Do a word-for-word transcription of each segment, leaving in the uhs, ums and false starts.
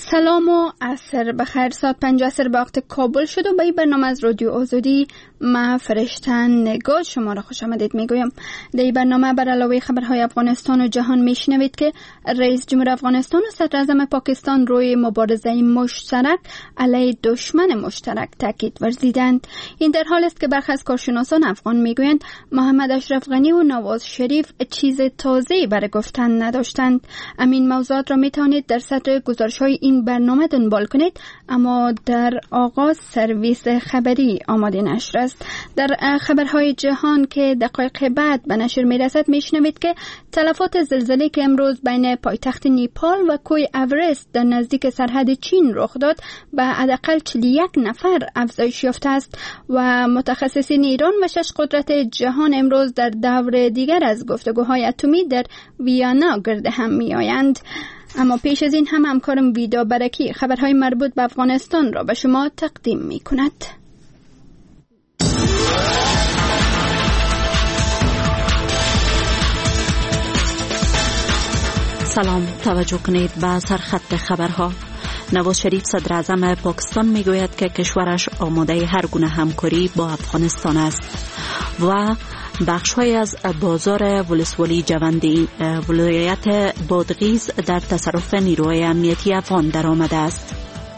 سلام و عصر بخیر. ساعت پنج عصر به وقت کابل شد و به این برنامه از رادیو آزادی ما فرشتن نگاه شما را خوش آمدید میگویم. در این برنامه بر علاوه خبرهای افغانستان و جهان میشنوید که رئیس جمهور افغانستان و صدر اعظم پاکستان روی مبارزه مشترک علیه دشمن مشترک تاکید ورزیدند. این در حال است که برخی از کارشناسان افغان میگویند محمد اشرف غنی و نواز شریف چیز تازه‌ای برای گفتن نداشتند. همین موضوعات را میتوانید در سطر گزارش‌های این برنامه دنبال کنید، اما در آغاز سرویس خبری آماده نشر است. در خبرهای جهان که دقایق بعد به نشر میرسد میشنوید که تلفات زلزله که امروز بین پایتخت نیپال و کوه اورست در نزدیک سرحد چین رخ داد به حداقل چهل و یک نفر افزایش یافته است و متخصصین ایران و شش قدرت جهان امروز در دور دیگر از گفتگوهای اتمی در ویانا گرد هم میآیند. اما پیش از این هم همکارم ویدا برکی خبرهای مربوط به افغانستان را به شما تقدیم می کند. سلام، توجه کنید به سرخط خبرها. نواز شریف صدر اعظم پاکستان میگوید که کشورش آماده هر گونه همکاری با افغانستان است و بخش‌های از بازار ولسوالی جوندی ولایت بادغیس در تصرف نیروهای امنیتی افغان در آمده است.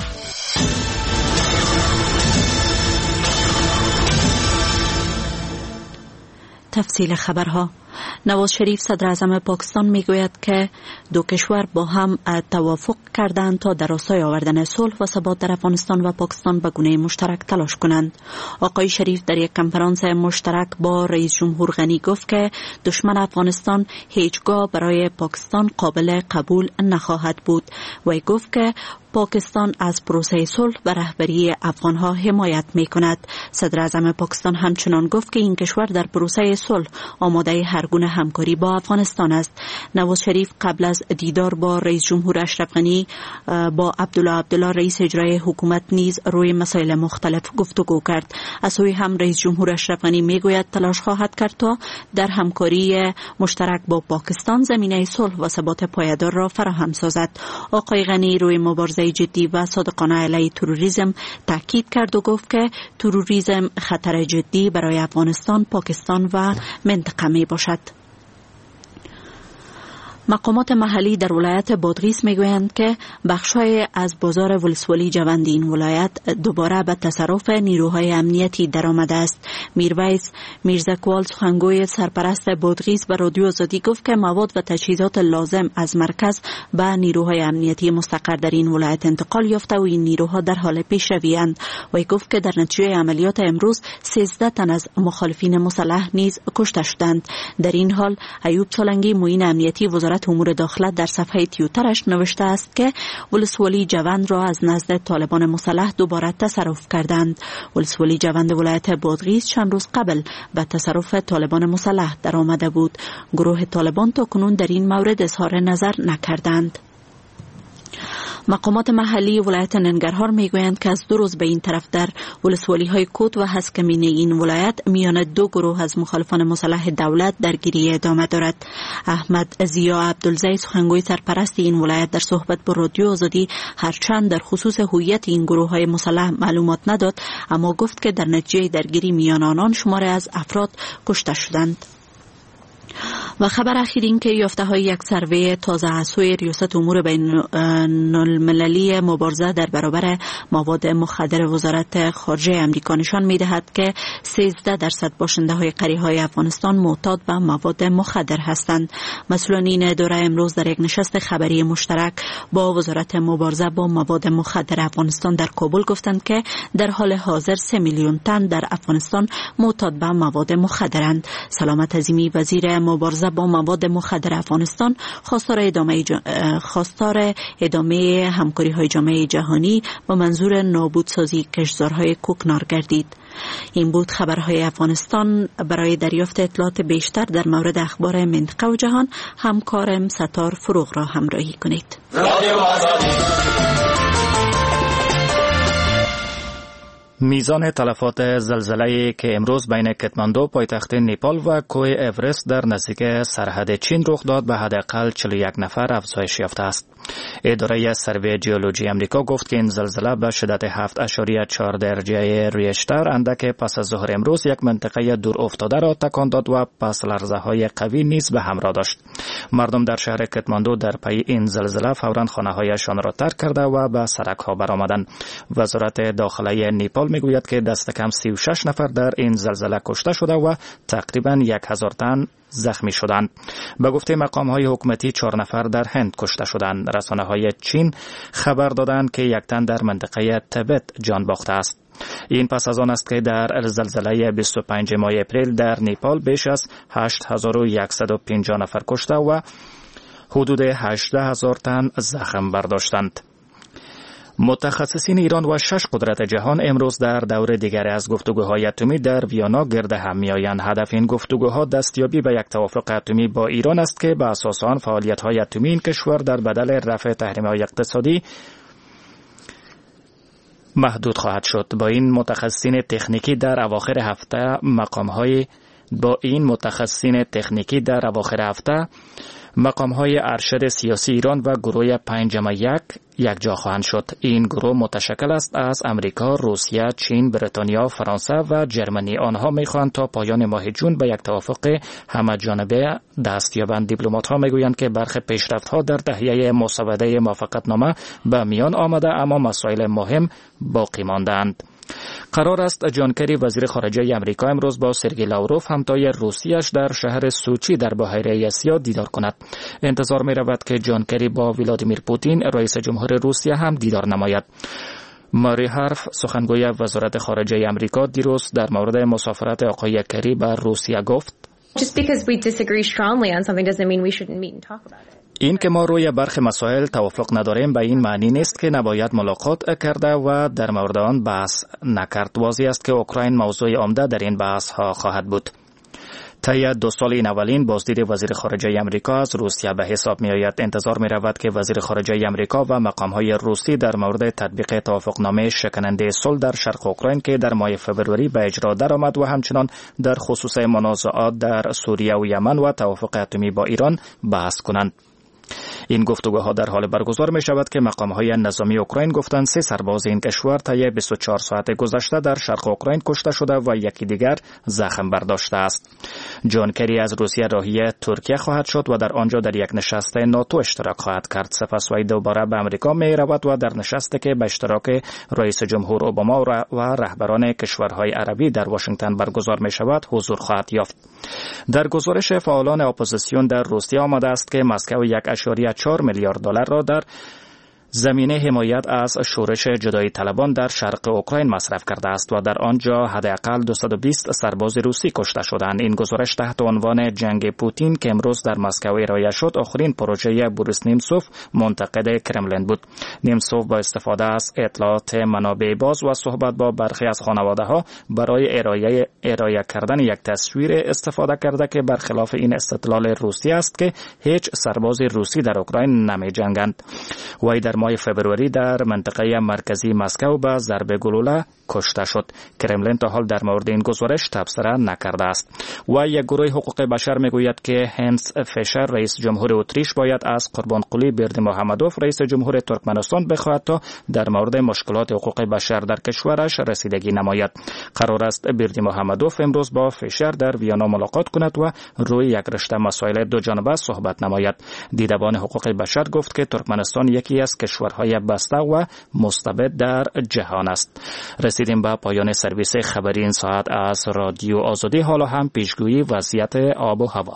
تفصیل خبرها. نواز شریف صدر اعظم پاکستان میگوید که دو کشور با هم توافق کردند تا در راستای آوردن صلح و ثبات در افغانستان و پاکستان به گونه مشترک تلاش کنند. آقای شریف در یک کنفرانس مشترک با رئیس جمهور غنی گفت که دشمن افغانستان هیچگاه برای پاکستان قابل قبول نخواهد بود و گفت که پاکستان از پروسه صلح و رهبری افغانها حمایت می کند. صدر اعظم پاکستان همچنان گفت که این کشور در پروسه صلح آماده هر گونه همکاری با افغانستان است. نواز شریف قبل از دیدار با رئیس جمهور اشرف غنی با عبدالله عبدالله رئیس اجرایی حکومت نیز روی مسائل مختلف گفتگو کرد. از سوی هم رئیس جمهور اشرف غنی می گوید تلاش خواهد کرد تا در همکاری مشترک با پاکستان زمینه صلح و ثبات پایدار را فراهم سازد. آقای غنی روی مبارزه جدی و صادقانه علیه تروریسم تاکید کرد و گفت که تروریسم خطر جدی برای افغانستان، پاکستان و منطقه می باشد. مقامات محلی در ولایت بادغیس میگویند که بخش‌های از بازار ولسوالی جوند این ولایت دوباره به تصرف نیروهای امنیتی درآمده است. میرویس میرزاکوال سخنگوی سرپرست بادغیس به رادیو آزادی گفت که مواد و تجهیزات لازم از مرکز به نیروهای امنیتی مستقر در این ولایت انتقال یافته و این نیروها در حال پیشروی اند و گفت که در نتیجه عملیات امروز سیزده تن از مخالفین مسلح نیز کشته شدند. در این حال ایوب سالنگی معین امنیتی وزارت امور داخله در صفحه توییترش نوشته است که ولسوالی جوند را از نزد طالبان مسلح دوباره تصرف کردند. ولسوالی جوند ولایت بادغیس چند روز قبل به تصرف طالبان مسلح در آمده بود. گروه طالبان تا کنون در این مورد اظهار نظر نکردند. مقامات محلی ولایت ننگرهار میگویند که از دو روز به این طرف در ولسوالی های کوت و هسکمینه این ولایت میان دو گروه از مخالفان مسلح دولت درگیری ادامه دارد. احمد زیا عبدالزی سخنگوی سرپرست این ولایت در صحبت با رادیو آزادی هرچند در خصوص هویت این گروه های مسلح معلومات نداد، اما گفت که در نتیجه درگیری میان آنان شماری از افراد کشته شدند. و خبر اخیر این که یافته های یک سروی تازه از سوی ریاست امور بین المللی مبارزه در برابر مواد مخدر وزارت خارجه امریکا نشان می دهد که سیزده درصد باشنده های قریه های افغانستان معتاد به مواد مخدر هستند. مسئولان این اداره امروز در یک نشست خبری مشترک با وزارت مبارزه با مواد مخدر افغانستان در کابل گفتند که در حال حاضر سه میلیون تن در افغانستان معتاد به مواد مخدرند. سلامت عظیمی وزیر مبارزه با مواد مخدر افغانستان خواستار ادامه ج... خواستار ادامه همکاری های جامعه جهانی با منظور نابودسازی کشتزارهای کوکنار گردید. این بود خبرهای افغانستان. برای دریافت اطلاعات بیشتر در مورد اخبار منطقه و جهان همکارم ستار فروغ را همراهی کنید. میزان تلفات زلزله‌ای که امروز بین کتماندو پایتخت نیپال و کوه اورست در نزدیک سرحد چین رخ داد به حداقل چهل و یک نفر افزایش یافته است. اداره سروی ژئولوژی آمریکا گفت که این زلزله به شدت هفت اشاریه چهار درجه ریشتر اندک پس از ظهر امروز یک منطقه دور افتاده را تکان داد و پس لرزه‌های قوی نیز به همراه داشت. مردم در شهر کتماندو در پی این زلزله فوراً خانه‌هایشان را ترک کرده و به سرک‌ها برآمدند. وزارت داخلی نیپال میگوید که دست کم سی و شش نفر در این زلزله کشته شده و تقریباً یک هزار تن زخمی شدند. به گفته مقام‌های حکومتی چهار نفر در هند کشته شدند. رسانه‌های چین خبر دادند که یک تن در منطقه تبت جان باخته است. این پس از آن است که در زلزله بیست و پنجم ماه اپریل در نیپال بیش از هشت هزار و صد و پنجاه نفر کشته و حدود هجده هزار تن زخم برداشتند. متخصصین ایران و شش قدرت جهان امروز در دور دیگری از گفتگوهای اتمی در ویانا گرد هم میآیند. هدف این گفتگوها دستیابی به یک توافق اتمی با ایران است که به اساس آن فعالیت‌های اتمی این کشور در بدل رفع تحریم‌های اقتصادی محدود خواهد شد. با این متخصصین تکنیکی در اواخر هفته مقام‌های با این متخصصین تکنیکی در اواخر هفته مقام‌های ارشد سیاسی ایران و گروه پنجم یک یک جا خواهند شد. این گروه متشکل است از امریکا، روسیه، چین، بریتانیا، فرانسه و جرمنی. آنها می‌خواهند تا پایان ماه جون به یک توافق همه‌جانبه دست یابند. دیپلمات‌ها میگویند که برخی پیشرفت‌ها در تهیه مسوده موافقتنامه به میان آمده اما مسائل مهم باقی مانده‌اند. قرار است جان کری وزیر خارجه آمریکا امروز با سرگئی لاوروف همتای روسیه‌اش در شهر سوچی در بحیره آسیا دیدار کند. انتظار می رود که جان کری با ولادیمیر پوتین رئیس جمهور روسیه هم دیدار نماید. ماری هارف سخنگوی وزارت خارجه آمریکا دیروز در مورد مسافرت آقای کری به روسیه گفت: Just because we disagree strongly on something doesn't mean we shouldn't meet and talk about it. این که ما روی برخی مسائل توافق نداریم به این معنی نیست که نباید ملاقات کرده و در مورد آن بحث نکرد. واضح است که اوکراین موضوع عمده در این بحث ها خواهد بود. طی دو سال این اولین بازدید وزیر خارجه آمریکا از روسیه به حساب می آید. انتظار می رود که وزیر خارجه آمریکا و مقام های روسی در مورد تطبیق توافقنامه شکننده صلح در شرق اوکراین که در ماه فوریه به اجرا درآمد و همچنان در خصوص منازعات در سوریه و یمن و توافق اتمی با ایران بحث کنند. این گفتگوها در حال برگزار می شود که مقام‌های نظامی اوکراین گفتند سه سرباز این کشور طی بیست و چهار ساعت گذشته در شرق اوکراین کشته شده و یکی دیگر زخم برداشته است. جان کری از روسیه راهی ترکیه خواهد شد و در آنجا در یک نشست ناتو اشتراک خواهد کرد. سپس وی دوباره به امریکا می رود و در نشستی که به اشتراک رئیس جمهور اوباما و رهبران کشورهای عربی در واشنگتن برگزار می شود حضور خواهد یافت. در گزارش فعالان اپوزیسیون در روسیه آمده است که مسکو یک اشاریه چهار میلیارد دلار را در زمینه حمایت از شورش جدایی طلبان در شرق اوکراین مصرف کرده است و در آنجا حداقل دویست و بیست سرباز روسی کشته شدند. این گزارش تحت عنوان جنگ پوتین که امروز در مسکو ارائه شد آخرین پروژه بوریس نیمسوف منتقد کرملین بود. نیمسوف با استفاده از اطلاعات منابع باز و صحبت با برخی از خانواده‌ها برای ارائه ارائه کردن یک تصویر استفاده کرده که برخلاف این استدلال روسی است که هیچ سرباز روسی در اوکراین نمی‌جنگند. وی در ماه فوریه در منطقه مرکزی مسکو به ضربه گلوله کشته شد. کرملین تا حال در مورد این گزارش تبصره نکرده است. و یک گروه حقوق بشر میگوید که هنس فیشر رئیس جمهور اتریش باید از قربانقلی بردیموحمدوف رئیس جمهور ترکمنستان بخواهد تا در مورد مشکلات حقوق بشر در کشورش رسیدگی نماید. قرار است بردیموحمدوف امروز با فیشر در ویانا ملاقات کند و روی یک رشته مسائل دو جانبه صحبت نماید. دیدبان حقوق بشر گفت که ترکمنستان یکی از کشورهای بسته و مستبد در جهان است. رسیدیم به پایان سرویس خبری این ساعت از رادیو آزادی. حالا هم پیشگویی وضعیت آب و هوا.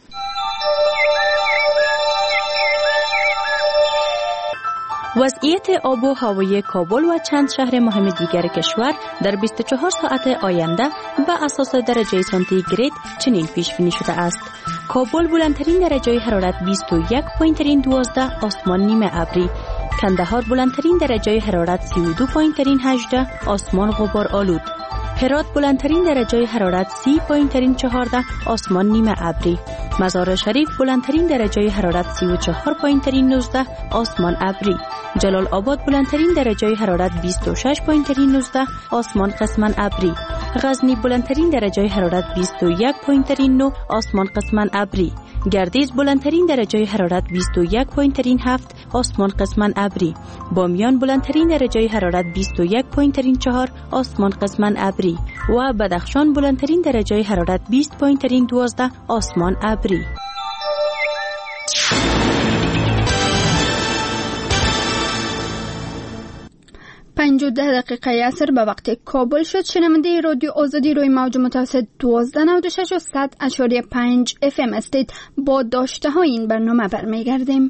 وضعیت آب و هوای کابل و چند شهر مهم دیگر کشور در بیست و چهار ساعت آینده به اساس درجه سانتیگراد چنین پیش بینی شده است: کابل بلندترین درجه حرارت بیست و یک و دوازده، آسمان نیمه ابری. کندهار بلندترین درجه حرارت سی و دو و هجده، آسمان غبار آلود. هرات بلندترین درجه حرارت سی و چهارده، آسمان نیمه ابری. مزار شریف بلندترین درجه حرارت سی و چهار پایین ترین نوزده آسمان ابری. جلال آباد بلندترین درجه حرارت بیست و شش پایین ترین نوزده آسمان قسماً ابری. غزنی بلندترین درجه حرارت بیست و یک پایین ترین نه آسمان قسماً ابری. گردیز بلندترین درجه حرارت بیست و یک پایین ترین هفت آسمان قسماً ابری. بامیان بلندترین درجه حرارت بیست و یک پایین ترین چهار آسمان قسماً ابری و بدخشان بلندترین درجه حرارت بیست پایین ترین دوازده آسمان ابری. پنج و ده دقیقه عصر به وقت کابل شد. شنونده رادیو آزادی روی موج متوسط دوازده نود و شش و صد اشاری پنج اف ام استید. با داشته های این برنامه برمیگردیم.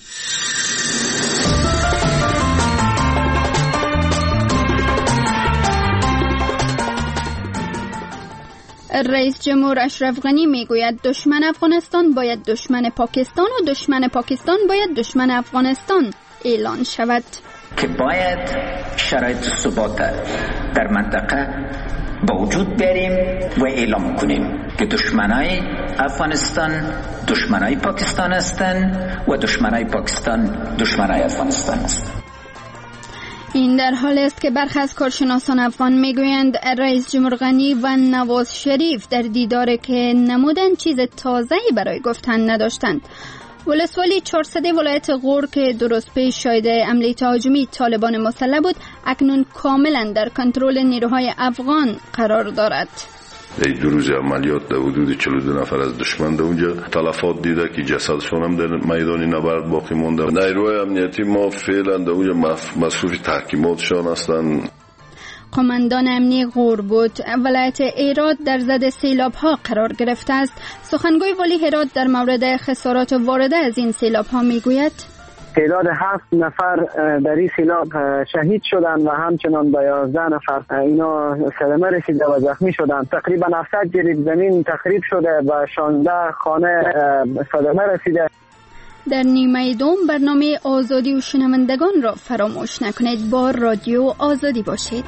رئیس جمهور اشرف غنی میگوید دشمن افغانستان باید دشمن پاکستان و دشمن پاکستان باید دشمن افغانستان اعلان شود. که باید شرایط ثبات در منطقه با وجود بیاریم و اعلام کنیم که دشمنای افغانستان دشمنای پاکستان هستند و دشمنای پاکستان دشمنای افغانستان هستند. این در حالی است که برخی از کارشناسان افغان میگویند رئیس جمهور غنی و نواز شریف در دیداری که نمودند چیز تازه‌ای برای گفتن نداشتند. ولسوالی چهارصد ولایت غور که درست پیش شاهد حمله تهاجمی طالبان مسلح بود اکنون کاملا در کنترل نیروهای افغان قرار دارد. در دو روز عملیات در حدود چهل و دو نفر از دشمن در اونجا تلفات دیده که جسدشون هم در میدان نبرد باقی مونده. نیروهای امنیتی ما فعلا در اونجا مصروف تحکیماتشان هستند. قماندان امنی غور بود. ولایت ایراد در زد سیلاب ها قرار گرفته است. سخنگوی ولی هرات در مورد خسارات وارده از این سیلاب ها میگوید تعداد هفت نفر در این سیلاب شهید شدند و همچنان به یازده نفر اینا صدمه رسیده و زخمی شدند. تقریبا هفتصد جریب زمین تخریب شده و شانزده خانه صدمه رسیده. در نیمه دوم برنامه آزادی و شنوندگان را فراموش نکنید. با رادیو آزادی باشید.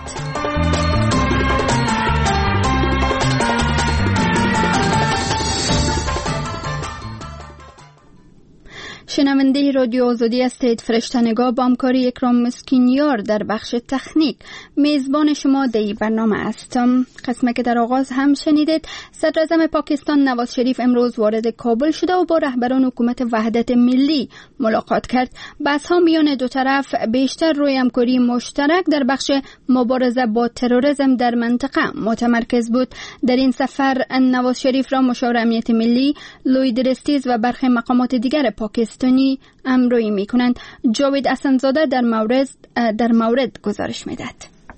شنونده رادیو آزادی هستید. فرشته‌نگار با همکاری اکرام مسکینیار در بخش تکنیک میزبان شما در این برنامه هستم. قسمه که در آغاز هم شنیدید صدراعظم پاکستان نواز شریف امروز وارد کابل شده و با رهبران حکومت وحدت ملی ملاقات کرد. بحث‌ها میان دو طرف بیشتر روی همکاری مشترک در بخش مبارزه با تروریسم در منطقه متمرکز بود. در این سفر نواز شریف را مشاور امنیت ملی لوید رستیز و برخی مقامات دیگر پاکستان امروی می کنند. جاوید حسن‌زاده در مورد در مورد گزارش میدهد.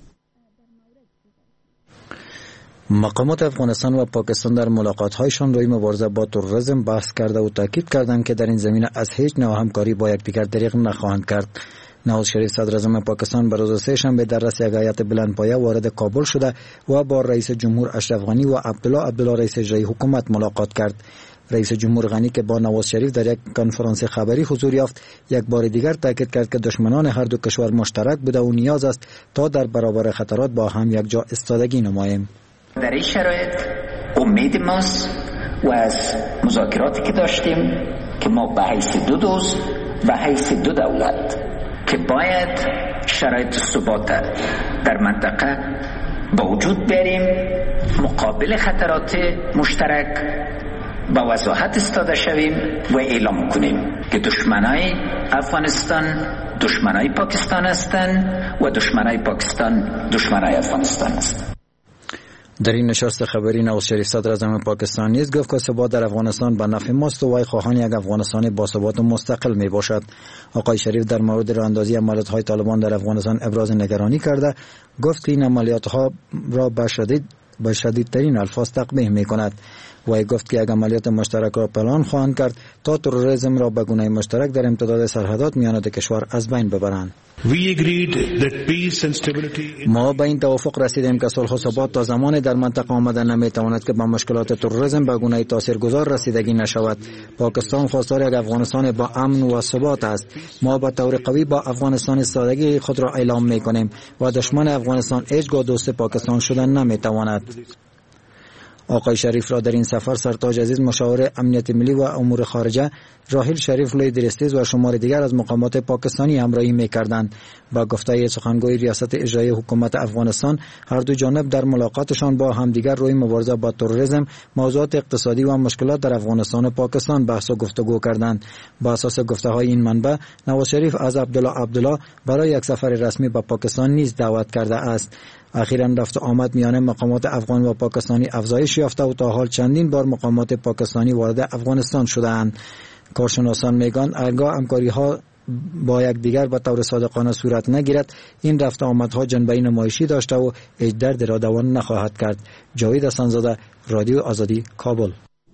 مقامات افغانستان و پاکستان در ملاقات‌هایشان روی مبارزه با تروریسم بحث کرده و تاکید کردند که در این زمینه از هیچ نوع همکاری با یکدیگر دریغ نخواهند کرد. نواز شریف صدراعظم پاکستان به روز سه شنبه در رأس یک هیئت بلندپایه وارد کابل شده و با رئیس جمهور اشرف غنی و عبدالله عبدالله رئیس اجرایی حکومت ملاقات کرد. رئیس جمهور غنی که با نواز شریف در یک کنفرانس خبری حضور یافت یک بار دیگر تاکید کرد که دشمنان هر دو کشور مشترک بوده و نیاز است تا در برابر خطرات با هم یک جا ایستادگی نماییم. در این شرایط امید ماست و از مذاکراتی که داشتیم که ما به حیث دو دوست و حیث دو دولت که باید شرایط ثبات در منطقه با وجود بیاریم مقابل خطرات مشترک با وضاحت استاده شویم و اعلام کنیم که دشمنای افغانستان دشمنای پاکستان هستند و دشمنای پاکستان دشمنای افغانستان هستند. در این نشست خبری نواز شریف صدراعظم پاکستان نیز گفت که ثبات در افغانستان به نفع ماست و وی خواهان یک افغانستان باثبات و مستقل می باشد. آقای شریف در مورد راهاندازی عملیات‌های طالبان در افغانستان ابراز نگرانی کرده، گفت که این عملیات‌ها را به شدید با شدیدترین الفاظ تقبیح می کند. وی گفت که یک عملیات مشترک را پلان خواهند کرد تا تروریسم را به گونه مشترک در امتداد سرحدات میان دو کشور از بین ببرند. ما به این توافق رسیدیم که صلح و ثبات تا زمان در منطقه آمده نمیتواند که به مشکلات تروریسم به گونه تاثیرگذار رسیدگی نشود. پاکستان خواستار یک افغانستان با امن و ثبات است. ما به طور قوی با افغانستان ایستادگی خود را اعلام میکنیم و دشمن افغانستان هیچگاه دوست پاکستان شدن نمیتواند. آقای شریف را در این سفر سرتاج عزیز مشاور امنیت ملی و امور خارجه، راحیل شریف لوی درستیز و شمار دیگر از مقامات پاکستانی همراهی می‌کردند. با گفته سخنگوی ریاست اجرایی حکومت افغانستان، هر دو جانب در ملاقاتشان با همدیگر روی مبارزه با تروریسم، موضوعات اقتصادی و مشکلات در افغانستان و پاکستان بحث و گفتگو کردند. با اساس گفته‌های این منبع، نواز شریف از عبدالله عبدالله برای یک سفر رسمی به پاکستان نیز دعوت کرده است. اخیراً رفت آمد میان مقامات افغان و پاکستانی افزایش یافته و تا حال چندین بار مقامات پاکستانی وارد افغانستان شده‌اند. کارشناسان میگویند هرگاه همکاری‌ها با یکدیگر به طور صادقانه صورت نگیرد، این رفت آمدها جنبه نمایشی داشته و هیچ دردی را دوان نخواهد کرد. جاوید حسن‌زاده، رادیو آزادی، کابل.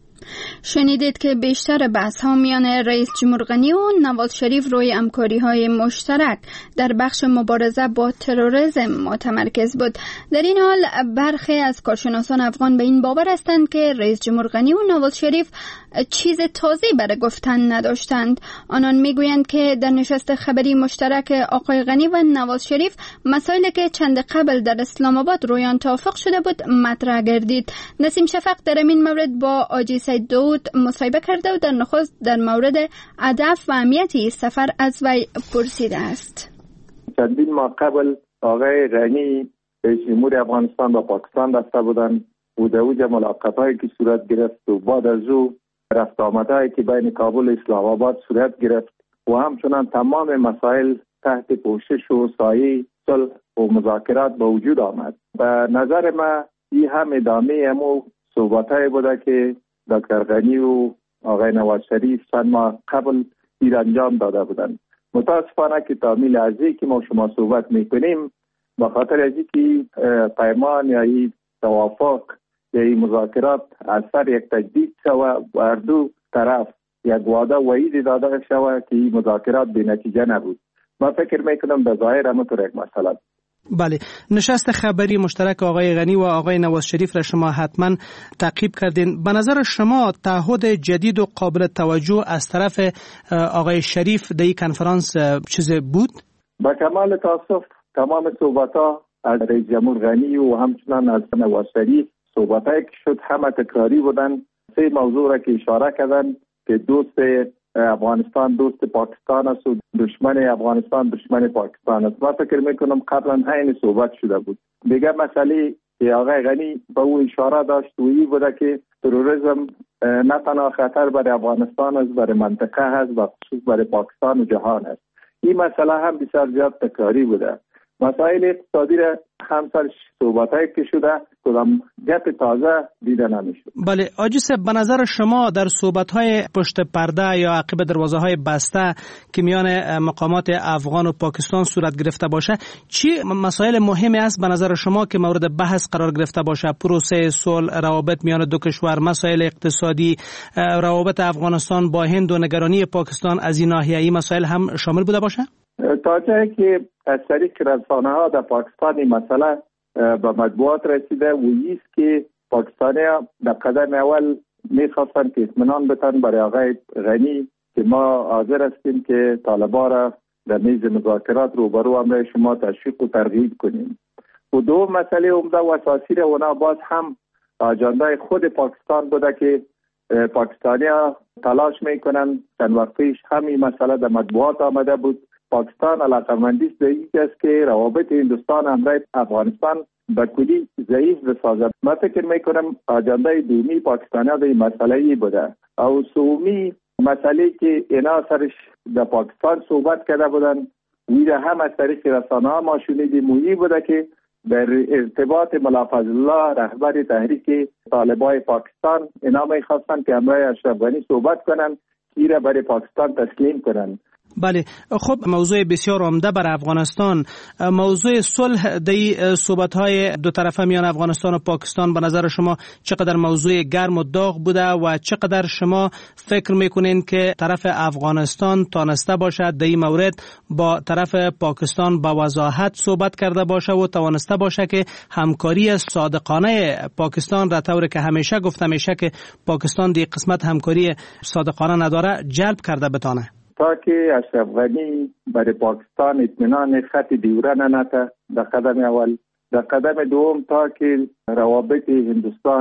شنیدید که بیشتر بحث ها میان رئیس جمهور غنی و نواز شریف روی همکاری های مشترک در بخش مبارزه با تروریسم متمرکز بود. در این حال برخی از کارشناسان افغان به این باور هستند که رئیس جمهور غنی و نواز شریف چیز تازه برای گفتن نداشتند. آنان میگویند که در نشست خبری مشترک آقای غنی و نواز شریف مسائلی که چند قبل در اسلام آباد رویان توافق شده بود مطرح گردید. نسیم شفق در این مورد با آجی سید داود مصاحبه کرده و در نخست در مورد هدف و اهمیت این سفر از وی پرسیده است. چندین ماه قبل آقای غنی رئیس جمهور افغانستان با پاکستان رفته بودند و در اوج ملاقات‌هایی که صورت گرفت و بعد از او رفت آمدهایی که بین کابل و اسلام آباد صورت گرفت و همچنان تمام مسائل تحت پوشش و سایه صلح و مذاکرات به وجود آمد. به نظر ما این هم ادامه همو صحبت‌های بوده که دکتر غنی و آقای نواز شریف چند ماه قبل ایر انجام داده بودند. متاسفانه که تا میل ازی که ما شما صحبت میکنیم به خاطر ازی که پیمان یا این توافق یا این مذاکرات از سر یک تجدید شوه و هر دو طرف یک وعده وعید داده شوه که این مذاکرات به نتیجه نبود. ما فکر میکنم به ظاهر همونطور یک مسئله. بله، نشست خبری مشترک آقای غنی و آقای نواز شریف را شما حتما تعقیب کردین. به نظر شما تعهد جدید و قابل توجه از طرف آقای شریف در این کنفرانس چیز بود؟ با کمال تاسف تمام صحبت‌ها از رئیس جمهور غنی و همچنان از نواز شریف صحبت‌هایی که شد همه تکراری بودن. سه موضوع را که اشاره کردن که دوست افغانستان دوست پاکستان است و دشمن افغانستان دشمن پاکستان است. من فکر میکنم قبلا همین صحبت شده بود. دیگه مسئله که آقای غنی به او اشاره داشت و این بوده که تروریسم نه تنها خطر برای افغانستان است، برای منطقه هست و خصوص برای پاکستان و جهان است. این مسئله هم بسیار زیاد تکراری بوده. مسائل اقتصادی را همسر صحبتایی که شده کدام گپ تازه دیده نمیشد. بله آجی صاحب، به نظر شما در صحبت‌های پشت پرده یا عقب دروازه‌های بسته که میان مقامات افغان و پاکستان صورت گرفته باشه، چی مسائل مهمی است به نظر شما که مورد بحث قرار گرفته باشه؟ پروسه صلح، روابط میان دو کشور، مسائل اقتصادی، روابط افغانستان با هند و نگرانی پاکستان از این ناحیه، این مسائل هم شامل بوده باشه؟ تا جایی که از طریق رسانه‌ها در پاکستان این مسئله به مطبوعات رسیده و ایست که پاکستانی‌ها در قدم اول می‌خواستند که اطمینان بتن برای آقای غنی که ما حاضر هستیم که طالبان را در میز مذاکرات روبرو همراه شما تشویق و ترغیب کنیم. و دو مسئله عمده و اساسی را اونا باز هم اجنده خود پاکستان بوده که پاکستانی‌ها تلاش می‌کنند. چند وقت پیش همین مسئله در مطبوعات آمده بود. پاکستان علاقمندی است به این است که روابط هندوستان همراه افغانستان به کلی ضعیف بسازد. من فکر میکنم اجنده دومی پاکستانی‌ها به این مسئله ای بوده. او سومی مسئله که اینا سرش در پاکستان صحبت کرده بودن ویده هم از طریق رسانه‌ها ما شنیدیم و بوده که در ارتباط ملا فضل الله رهبر تحریک طالبان پاکستان اینا میخواستن که همراه اشرف غنی صحبت کنن که را برای پاکستان تسلیم کنن. بله، خب موضوع بسیار عمده بر افغانستان، موضوع صلح در صحبت‌های دو طرفه میان افغانستان و پاکستان به نظر شما چقدر موضوع گرم و داغ بوده و چقدر شما فکر میکنین که طرف افغانستان تانسته باشد در این مورد با طرف پاکستان با وضاحت صحبت کرده باشه و توانسته باشه که همکاری صادقانه پاکستان را طوری که همیشه گفته میشه که پاکستان دی قسمت همکاری صادقانه نداره جلب کرده بتانه؟ تا که اشرف غنی برای پاکستان اطمینان خط دیوره ننته در قدم اول، در قدم دوم تا که روابط هندوستان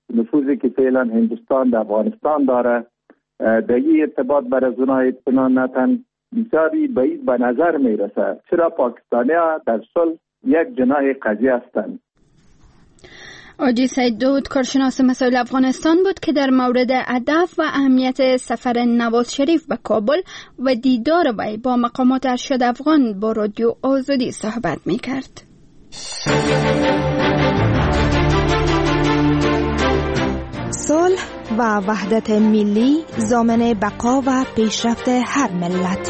نفوذی که فعلا هندوستان در افغانستان داره در این ارتباط بر از اونها اطمینان نتن بسیاری بعید به نظر میرسه. چرا پاکستانی ها در صلح یک جناح قضیه هستند. آجی سید داود کارشناس مسائل افغانستان بود که در مورد هدف و اهمیت سفر نواز شریف به کابل و دیدار وی با مقامات ارشد افغان با رادیو آزادی صحبت میکرد. صلح و وحدت ملی ضامن بقا و پیشرفت هر ملت.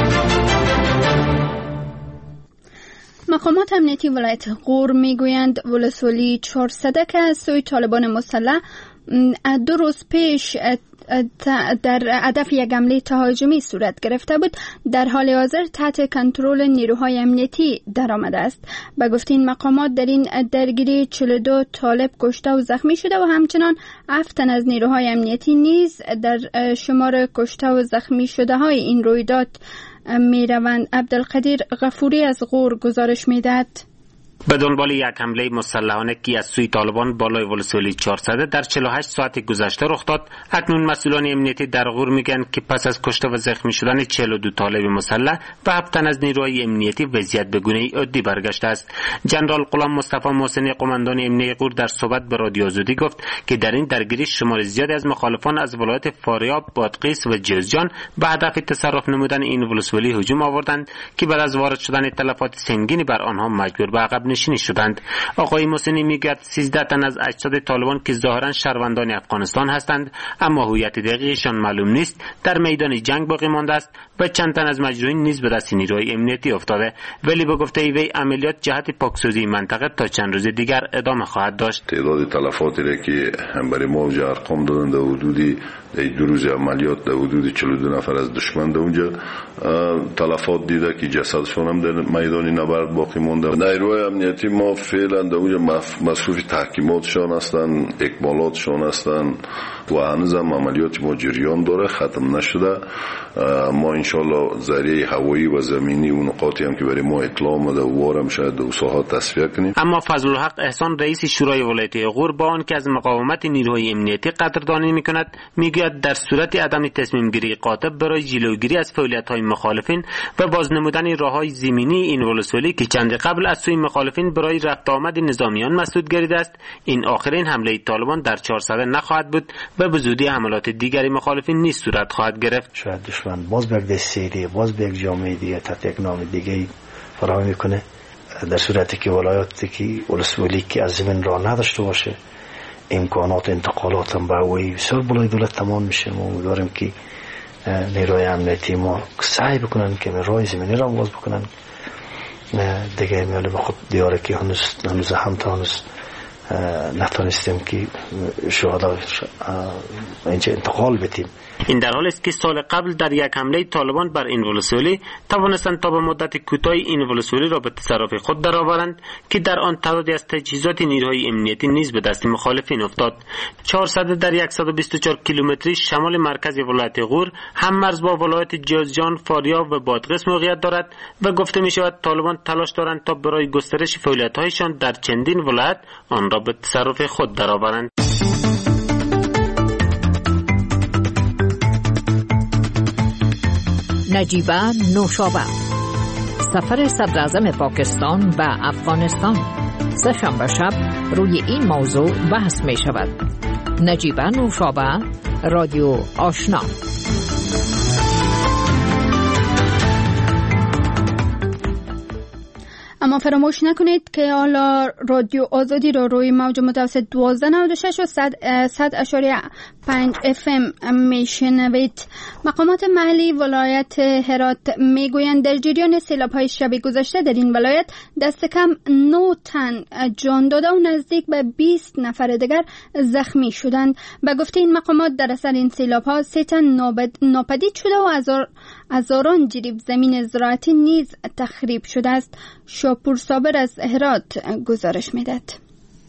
مقامات امنیتی ولایت غور میگویند ولسوالی چهارصده که از سوی طالبان مسلح دو روز پیش در هدف یک حمله تهاجمی صورت گرفته بود در حال حاضر تحت کنترل نیروهای امنیتی درآمده است. به گفته این مقامات در این درگیری چهل و دو طالب کشته و زخمی شده و همچنان هفت تن از نیروهای امنیتی نیز در شمار کشته و زخمی شده های این رویداد می روند. عبدالقدیر غفوری از غور گزارش می دهد. به دنبال یک حمله مسلحانه که از سوی طالبان بالای ولسوالی چهارصد در چهل و هشت ساعت گذشته رخ داد، اکنون مسئولان امنیتی در غور میگن که پس از کشته و زخمی شدن چهل و دو طالب مسلح و هفت تن از نیروهای امنیتی وضعیت به گونه عادی برگشته است. جنرال غلام مصطفی محسنی قماندان امنیتی غور در صحبت به رادیو آزادی گفت که در این درگیری شمار زیادی از مخالفان از ولایت فاریاب، بادغیس و جوزجان به هدف تصرف نمودن این ولسوالی هجوم آوردند که بعد از وارد شدن تلفات سنگینی بر آنها مجبور به عقب نشینی شدند. آقای محسنی میگوید سیزده تن از اجساد طالبان که ظاهرا شهروندان افغانستان هستند اما هویت دقیقشان معلوم نیست در میدان جنگ باقی مانده است و چند تن از مجروحین نیز به دست نیروهای امنیتی افتاده، ولی به گفته وی عملیات جهت پاکسازی منطقه تا چند روز دیگر ادامه خواهد داشت. تعداد تلفاتی را که برای موج ارقام دادن در حدودی دو روز عملیات در حدود چهل و دو نفر از دشمن در اونجا تلفات دیده که جسدشون هم در میدان نبرد باقی مونده. نیروهای امنیتی ما فعلا در اونجا مصروف تحکیماتشان هستن، اکمالاتشان هستن و هنوز هم عملیات ما جریان داره، ختم نشده. ما انشالله ذریعه هوایی و زمینی و نقاطی هم که برای ما اطلاع آمده و وارم شاید در ساحات تصفیه کنیم. اما فضل الحق احسان رئیس شورای ولایت غور با آنکه از مقاومت نیروهای امنیتی قدردانی میکند، میگوید در صورت عدم تصمیم گیری قاطع برای جلوگیری از فعالیت‌های مخالفین و بازنمودن راه‌های زمینی این ولسوالی که چند قبل از سوی مخالفین برای رفت آمد نظامیان مسدود گردیده است، این آخرین حمله طالبان در چهارصد نخواهد بود و به زودی حملات دیگری مخالفین نیز صورت خواهد گرفت. شاید دشمن باز به دستی باز به یک جامعه دیگه تحت یک نام دیگه فراهم میکنه در صورتی که ولایاتی که ولسوالی که از زمین راه نداشته باشه، امکانات انتقالات هم به هوایی بسیار بالای دولت تمام میشه. ما امیدواریم که نیروهای امنیتی ما سعی بکنن که راه زمینی را باز بکنن دیگه. میاله به خود دیاره که هنوز هنوز هم تا هنوز نتونستیم که شهدا اینجا انتقال بدیم. این در حال است که سال قبل در یک حمله طالبان بر این ولسوالی توانستند تا به مدت کوتاهی این ولسوالی را به تصرف خود درآورند که در آن تعدادی از تجهیزات نیروهای امنیتی نیز به دست مخالفین افتاد. چهارصد در صد و بیست و چهار کیلومتری شمال مرکز ولایت غور هم مرز با ولایت جوزجان، فاریاب و بادغیس موقعیت دارد و گفته می شود طالبان تلاش دارند تا برای گسترش فعالیت‌هایشان در چندین ولایت آن را به تصرف خود درآورند. نجیبه نوشابه، سفر صدراعظم پاکستان به افغانستان. سه شنبه شب روی این موضوع بحث می شود. نجیبه نوشابه، رادیو آشنا. اما فراموش نکنید که حالا رادیو آزادی را روی موج متوسط دوازده نود و شش و صد اشاریه پنج اف ام میشنوید. مقامات محلی ولایت هرات میگویند در جریان سیلاب‌های شب گذشته در این ولایت دست کم نه تن جان داده و نزدیک به بیست نفر دیگر زخمی شدند. به گفته این مقامات در اثر این سیلاب‌ها سه تن ناپدید شده و هزار هزاران جریب زمین زراعتی نیز تخریب شده است. شاپور صابر از هرات گزارش میدهد.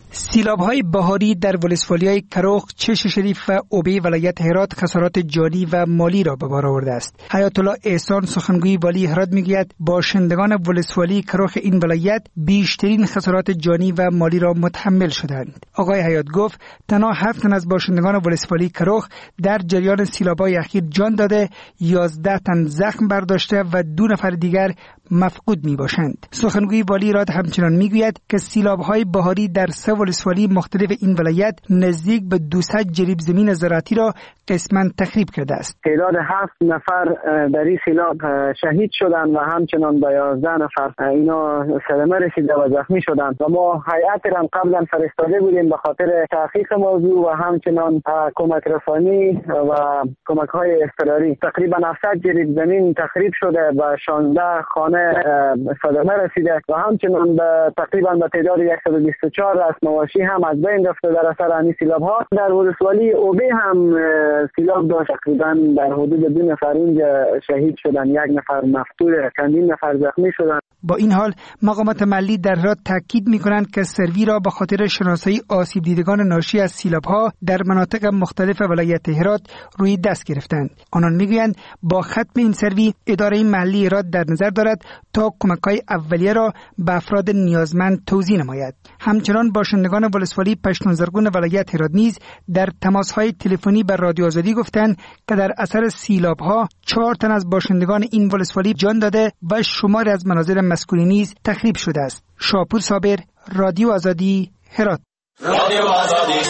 سیلاب‌های بهاری در ولسوالی‌های کروخ، چشم شریف و اوبی ولایت هرات خسارات جانی و مالی را به بار آورده است. حیات الله احسان سخنگوی والی هرات میگوید باشندگان ولسوالی کروخ این ولایت بیشترین خسارات جانی و مالی را متحمل شدند. آقای حیات گفت تنها هفت تن از باشندگان ولسوالی کروخ در جریان سیلاب‌های اخیر جان داده، یازده تن زخم برداشته و دو نفر دیگر مفقود می باشند. سخنگوی والی هرات همچنان میگوید که سیلاب‌های بهاری در سه ولسوالی مختلف این ولایت نزدیک به دویست جریب زمین زراعتی را قسماً تخریب کرده است. تعداد هفت نفر در این سیلاب شهید شدند و همچنان به یازده نفر اینا صدمه رسیده و زخمی شدند و ما هیئت را قبلا فرستاده بودیم به خاطر تحقیق موضوع و همچنان کمک رسانی و کمک های اضطراری. تقریبا هفتصد جریب زمین تخریب شده و شانزده خانه صدمه رسیده و همچنان به تقریبا به تعداد صد و بیست و چهار راس مواشی هم از بین رفته در اثر همین سیلاب ها. در ولسوالی اوبی هم سیلاب داشت، تقریبا در حدود دو نفر اینجا شهید شدن، یک نفر مفقود، چندین نفر زخمی شدن. با این حال مقامات محلی در هرات تاکید می‌کنند که سروی را به خاطر شناسایی آسیب دیدگان ناشی از سیلاب‌ها در مناطق مختلف ولایت هرات روی دست گرفتند. آنان می‌گویند با ختم این سروی اداره محلی هرات در نظر دارد تا کمک‌های اولیه را به افراد نیازمند توزیع نماید. همچنان باشندگان ولسوالی پشتون زرگون ولایت هرات نیز در تماس‌های تلفنی به رادیو آزادی گفتند که در اثر سیلاب‌ها چهار تن از باشندگان این ولسوالی جان داده و شماری از منازل مسکونی نیز تخریب شده است. شاپور صابر، رادیو آزادی، هرات. رادیو آزادی.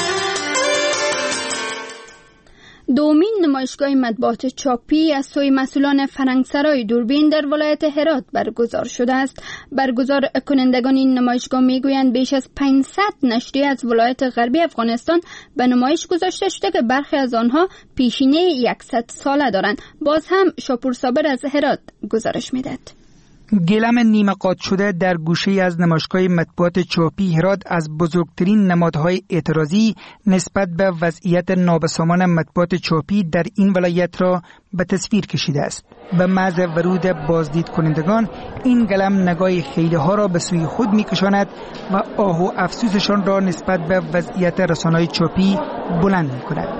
دومین نمایشگاه مطبوعات چاپی از سوی مسئولان فرنگسرای دوربین در ولایت هرات برگزار شده است. برگزار کنندگان این نمایشگاه میگویند بیش از پانصد نشریه از ولایت غربی افغانستان به نمایش گذاشته شده که برخی از آنها پیشینه صد ساله دارند. باز هم شاپور صابر از هرات گزارش میدهد. گلم نیمه قاط شده در گوشه از نمایشگاه مطبوعات چاپی هرات از بزرگترین نمادهای اعتراضی نسبت به وضعیت نابسامان مطبوعات چاپی در این ولایت را به تصویر کشیده است. به محض ورود بازدید کنندگان این گلم نگاه خیلی ها را به سوی خود می کشاند و آه و افسوسشان را نسبت به وضعیت رسانه‌های چاپی بلند می کند.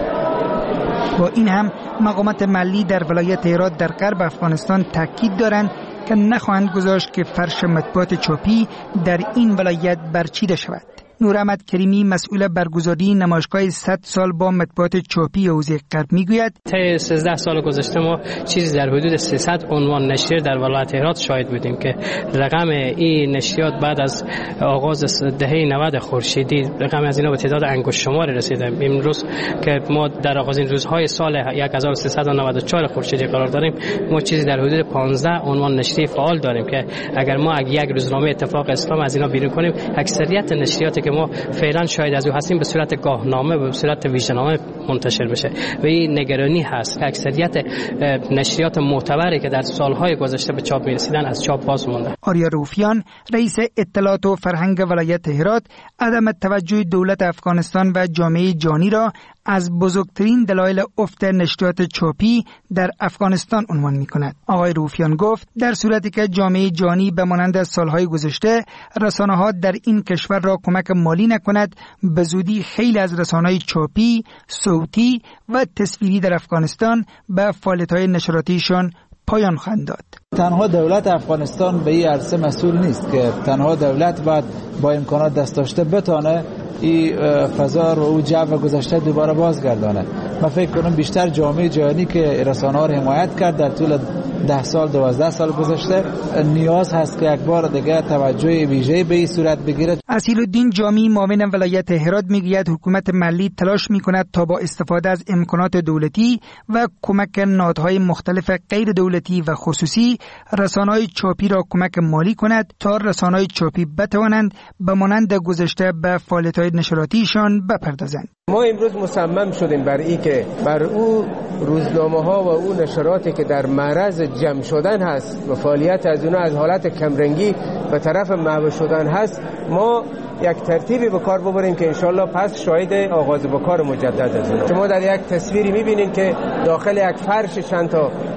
با این هم مقامات محلی در ولایت هرات در غرب افغانستان تاکید دارند که نخواهند گذاشت که فرش مطبوعات چاپی در این ولایت برچیده شود. نوراحمد کریمی مسئول برگزاری نمایشگاه صد سال با مطبوعات چاپی حوزه غرب میگوید طی سیزده سال گذشته ما چیزی در حدود سیصد عنوان نشریه در ولایت هرات شاهد بودیم که رقم این نشریات بعد از آغاز دهه نود خورشیدی رقم از اینا به تعداد انگشت شمار رسیده. امروز که ما در آغازین روزهای سال هزار و سیصد و نود و چهار خورشیدی قرار داریم، ما چیزی در حدود پانزده عنوان نشریه فعال داریم که اگر ما یک روزنامه اتفاق اسلام از اینا بیرون کنیم، اکثریت نشریاتی که ما فعلا شاید از او هستیم به صورت گاهنامه به صورت ویژه‌نامه منتشر بشه و این نگرانی هست که اکثریت نشریات معتبری که در سالهای گذشته به چاپ می‌رسیدن از چاپ باز مونده. آریا روفیان رئیس اطلاعات و فرهنگ ولایت هرات عدم توجه دولت افغانستان و جامعه جهانی را از بزرگترین دلایل افت نشریات چاپی در افغانستان عنوان می‌کند. آقای روفیان گفت در صورتی که جامعه جهانی به مانند سالهای گذشته رسانه‌ها در این کشور را کمک مالی نکند، به زودی خیلی از رسانه‌های چاپی، صوتی و تصویری در افغانستان به فعالیت‌های نشراتیشان پایان خواهند داد. تنها دولت افغانستان به این عرصه مسئول نیست که تنها دولت باید با امکانات دست داشته بتانه این فضا رو او جو گذشته دوباره بازگردانه. من فکر کنم بیشتر جامعه جهانی که رسانه‌ها رو حمایت کرد در طول ده سال دوازده سال گذشته نیاز هست که یک بار دیگه توجه ویژه‌ای به این صورت بگیرد. اصیل الدین جامی معاون ولایت هرات میگوید حکومت محلی تلاش میکند تا با استفاده از امکانات دولتی و کمک نهادهای مختلف غیر دولتی و خصوصی رسانه‌های چاپی را کمک مالی کند تا رسانه‌های چاپی بتوانند به مانند گذشته به فعالیت‌های نشراتیشان بپردازند. ما امروز مصمم شدیم بر این که بر او روزنامه‌ها و او نشراتی که در معرض جمع شدن هست و فعالیت از اونها از حالت کمرنگی به طرف محو شدن هست، ما یک ترتیبی به کار ببریم که انشالله پس شاهد آغاز به کار مجدد از اونها. شما در یک تصویری می‌بینید که داخل یک فرش چند تا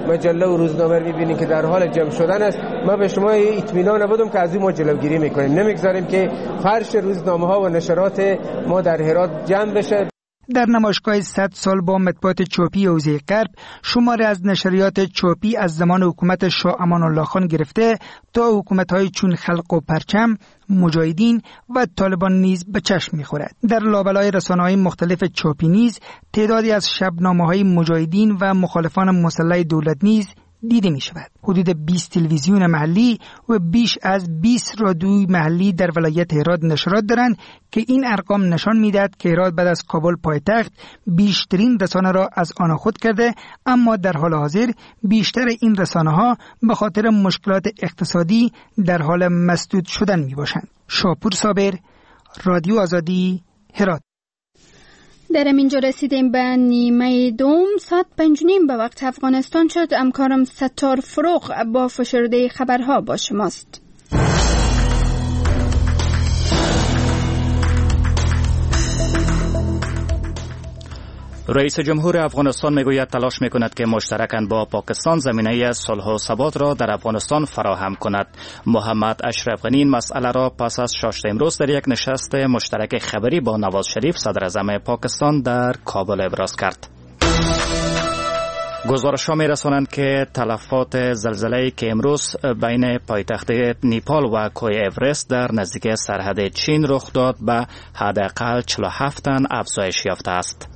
مجله و روزنامه می‌بینیم که در حال جمع شدن است، ما به شما اطمینان بدم که از این ما جلوگیری می‌کنیم، نمی‌گذاریم که فرش روزنامه‌ها و نشرات ما در هرات جمع بشه. در نمایشگاه صد سال با مطبوعات چاپی حوزه غرب شماری از نشریات چاپی از زمان حکومت شاه امان الله خان گرفته تا حکومت‌های چون خلق و پرچم، مجاهدین و طالبان نیز به چشم می‌خورد. در لابلای رسانه‌های مختلف چاپی نیز تعدادی از شبنامه‌های مجاهدین و مخالفان مسلح دولت نیز دیده می شود. حدود بیست تلویزیون محلی و بیش از بیست رادیوی محلی در ولایت هرات نشرات دارند که این ارقام نشان می‌دهد که هرات بعد از کابل پایتخت بیشترین رسانه را از آن خود کرده، اما در حال حاضر بیشتر این رسانه‌ها به خاطر مشکلات اقتصادی در حال مسدود شدن می‌باشند. شاپور صابر، رادیو آزادی، هرات. در اینجا رسیدیم به نیمه دوم. ساعت پنج نیم به وقت افغانستان شد. همکارم ستار فروغ با فشرده خبرها با شماست. رئیس جمهور افغانستان میگوید تلاش میکند که مشترکاً با پاکستان زمینه صلح و ثبات را در افغانستان فراهم کند. محمد اشرف غنی این مسئله را پس از شاشت امروز در یک نشست مشترک خبری با نواز شریف صدر اعظم پاکستان در کابل ابراز کرد. گزارش‌ها می‌رسانند که تلفات زلزله‌ای که امروز بین پایتخت نیپال و کوه اورست در نزدیک سرحد چین رخ داد به حداقل چهل و هفت تن افزایش یافته است.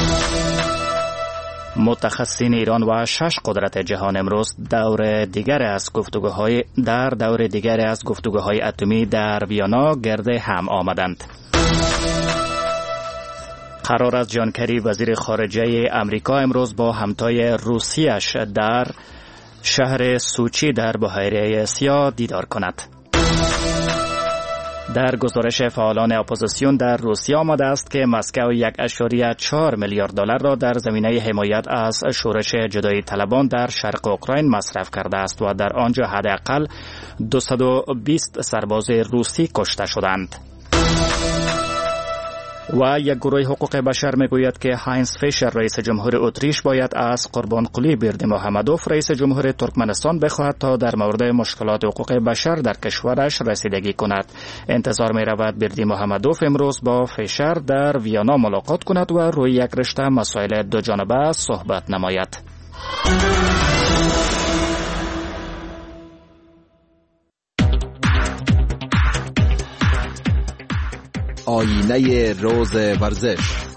متخصصین ایران و شش قدرت جهان امروز دور دیگر از گفتگوهای در دور دیگر از گفتگوهای اتمی در ویانا گرد هم آمدند. قرار است جان کری وزیر خارجه امریکا امروز با همتای روسیش در شهر سوچی در بحیره اسیا دیدار کند. در گزارش فعالان اپوزیسیون در روسیه آمده است که مسکو یک و چهار میلیارد دلار را در زمینه حمایت از شورش جدایی طلبان در شرق اوکراین مصرف کرده است و در آنجا حداقل دویست و بیست سرباز روسی کشته شدند. و یک گروه حقوق بشر میگوید که هاینز فیشر رئیس جمهور اتریش باید از قربانقلی بیردی محمدوف رئیس جمهور ترکمنستان بخواهد تا در مورد مشکلات حقوق بشر در کشورش رسیدگی کند. انتظار می رود بیردی محمدوف امروز با فیشر در ویانا ملاقات کند و روی یک رشته مسائل دو جانبه صحبت نماید. آینه روز ورزش.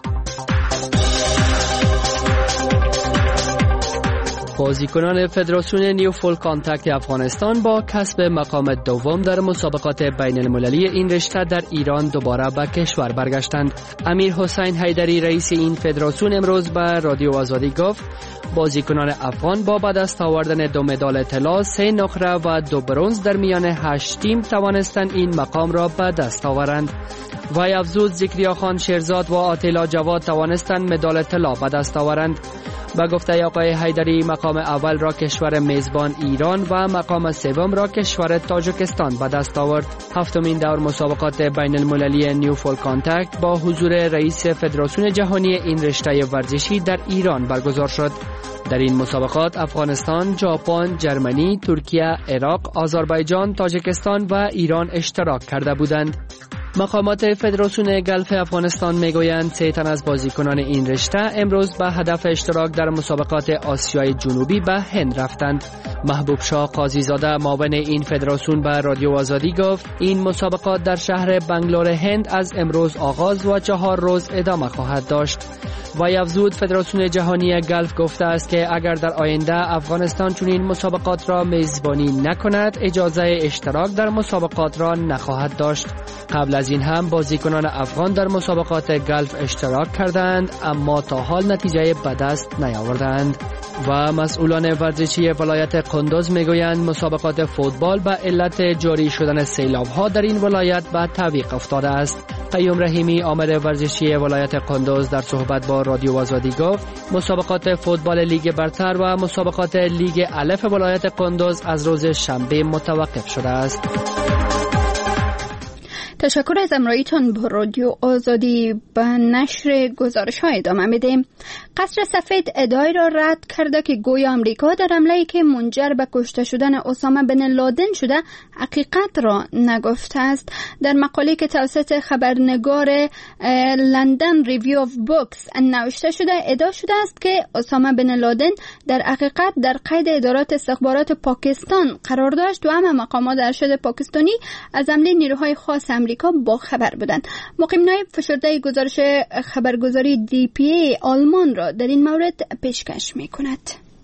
بازیکنان فدراسیون نیو فول کانتکت افغانستان با کسب مقام دوم در مسابقات بین المللی این رشته در ایران دوباره به کشور برگشتند. امیر حسین حیدری رئیس این فدراسیون امروز به رادیو آزادی گفت بازیکنان افغان با به دست آوردن دو مدال طلا، سه نقره و دو برنز در میان هشت تیم توانستند این مقام را به دست آورند. وی افزود ذکریا خان شیرزاد و آتیلا جواد توانستند مدال طلا به دست آورند. با گفته آقای حیدری مقام اول را کشور میزبان ایران و مقام سوم را کشور تاجیکستان به دست آورد. هفتمین دور مسابقات بین المللی نیو فول کانتکت با حضور رئیس فدراسیون جهانی این رشته ورزشی در ایران برگزار شد. در این مسابقات افغانستان، ژاپن، جرمنی، ترکیه، عراق، آذربایجان، تاجیکستان و ایران اشتراک کرده بودند. مقامات فدراسیون گلف افغانستان میگویند سه تن از بازیکنان این رشته امروز به هدف اشتراک در مسابقات آسیای جنوبی به هند رفتند. محبوب شاه قاضی زاده معاون این فدراسیون به رادیو آزادی گفت این مسابقات در شهر بنگلور هند از امروز آغاز و چهار روز ادامه خواهد داشت. و افزود فدراسیون جهانی گلف گفته است که اگر در آینده افغانستان چنین مسابقات را میزبانی نکند اجازه اشتراک در مسابقات را نخواهد داشت. قبل از این هم بازیکنان افغان در مسابقات گلف اشتراک کردند اما تا حال نتیجه به دست نیاوردند. و مسئولان ورزشی ولایت قندوز میگویند مسابقات فوتبال به علت جاری شدن سیلاب‌ها در این ولایت به تعویق افتاده است. قیوم رحیمی آمر ورزشی ولایت قندوز در صحبت با رادیو آزادی گفت مسابقات فوتبال لیگ برتر و مسابقات لیگ الف ولایت قندوز از روز شنبه متوقف شده است. تشکر از همراهیتان با رادیو آزادی. به نشر گزارش های ادامه میدیم. قصر سفید ادعای را رد کرده که گویا آمریکا در حمله‌ای که منجر به کشته شدن اسامه بن لادن شده حقیقت را نگفته است. در مقاله که توسط خبرنگار لندن ریویو آف بوکس نوشته شده ادعا شده است که اسامه بن لادن در حقیقت در قید ادارات استخبارات پاکستان قرار داشت و همه مقامات ارشد پاکستانی از حمله نیروهای خاص امریکا با خبر بودند. مقیم نایب فشرده گزارش خبرگزاری دی پی ای آلمان را در این مورد پیشکش می کند.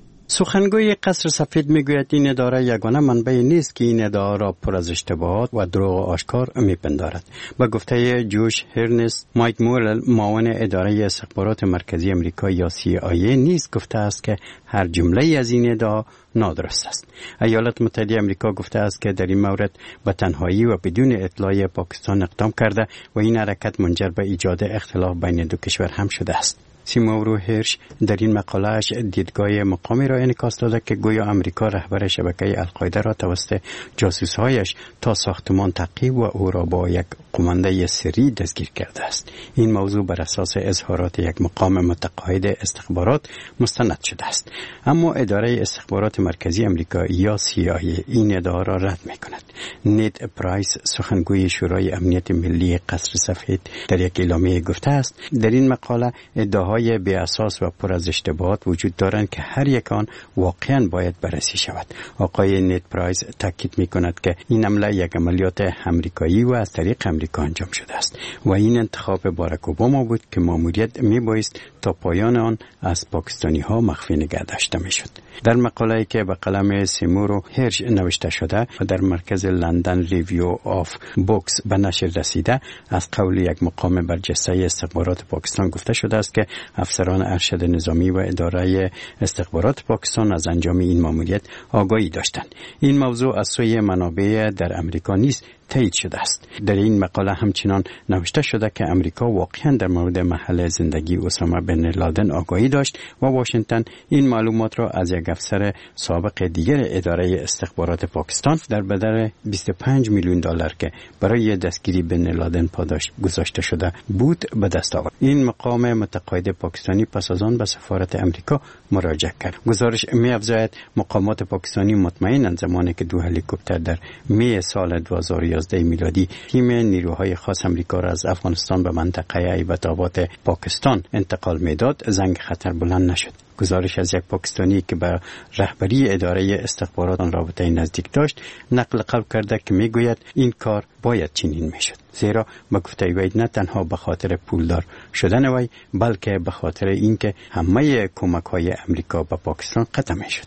سخنگوی قصر سفید میگوید این اداره یگانه منبعی نیست که این ادعا را پر از اشتباهات و دروغ آشکار میپندارد. با گفته جوش هرنست، مایک مورل معاون اداره استخبارات مرکزی امریکا یا سی آی ای نیز گفته است که هر جمله از این ادعا نادرست است. ایالات متحده امریکا گفته است که در این مورد به تنهایی و بدون اطلاع پاکستان اقدام کرده و این حرکت منجر به ایجاد اختلاف بین دو کشور هم شده است. سیمورو هرش در این مقاله‌اش دیدگاه مقامی را انعکاس داده که گویا امریکا رهبر شبکه القاعده را توسط جاسوس‌هایش تا ساختمان تعقیب و او را با یک قمانده سری دستگیر کرده است. این موضوع بر اساس اظهارات یک مقام متقاعد استخبارات مستند شده است. اما اداره استخبارات مرکزی امریکا یا سی آی ای این ادعا را رد می‌کند. نید پرایس سخنگوی شورای امنیت ملی قصر سفید در یک اعلامیه گفته است در این مقاله ادعاهای بی اساس و پر از اشتباهات وجود دارند که هر یک آن واقعا باید بررسی شود. آقای نید پرایس تاکید می‌کند که این حمله یک عملیات امریکایی و از طریق امریکا انجام شده است و این انتخاب باراک اوباما بود که ماموریت میبایست تا پایان آن از پاکستانی ها مخفی نگه داشته میشد. در مقاله‌ای که به قلم سیمورو هرش نوشته شده و در مرکز لندن ریویو آف بوکس به نشر رسیده از قول یک مقام برجسته استخبارات پاکستان گفته شده است که افسران ارشد نظامی و اداره استخبارات پاکستان از انجام این ماموریت آگاهی داشتند. این موضوع از سوی منابع در امریکا نیز تایید شده است. در این مقاله همچنان نوشته شده که امریکا واقعا در مورد محل زندگی اسامه بن لادن آگاهی داشت و واشنگتن این معلومات را از یک افسر سابق دیگر اداره استخبارات پاکستان در بدل بیست و پنج میلیون دلار که برای دستگیری بن لادن پاداش گذاشته شده بود به دست آورد. این مقام متقاعد پاکستانی پس از آن به سفارت امریکا مراجعه کرد. گزارش می‌افزاید مقامات پاکستانی مطمئنند زمانی که دو هلیکوپتر در می سال دو هزار و یازده میلادی تیم نیروهای خاص امریکا را از افغانستان به منطقه ایبت آباد پاکستان انتقال می‌داد زنگ خطر بلند نشد. گزارش از یک پاکستانی که با رهبری اداره استخبارات آن رابطه نزدیک داشت نقل قول کرده که میگوید این کار باید چنین میشد، زیرا به گفته وی نه تنها به خاطر پولدار شدن وی بلکه به خاطر اینکه همه کمک‌های امریکا به پاکستان قطع میشد.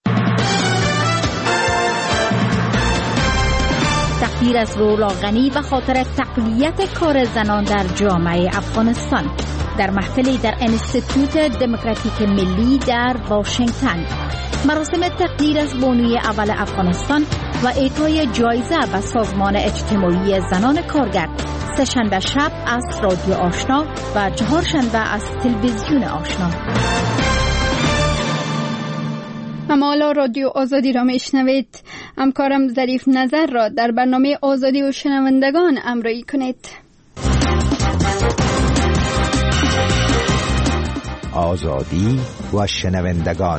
تقدیر از رولا غنی به خاطر تقویت کار زنان در جامعه افغانستان در محفلی در انستیتوت دموکراتیک ملی در واشنگتن. مراسم تقدیر از بانوی اول افغانستان و اعطای جایزه به سازمان اجتماعی زنان کارگر سه‌شنبه شب از رادیو آشنا و چهارشنبه از تلویزیون آشنا. اما حالا رادیو آزادی را میشنوید. همکارم ظریف نظر را در برنامه آزادی و شنوندگان همراهی کنید. آزادی و شنوندگان.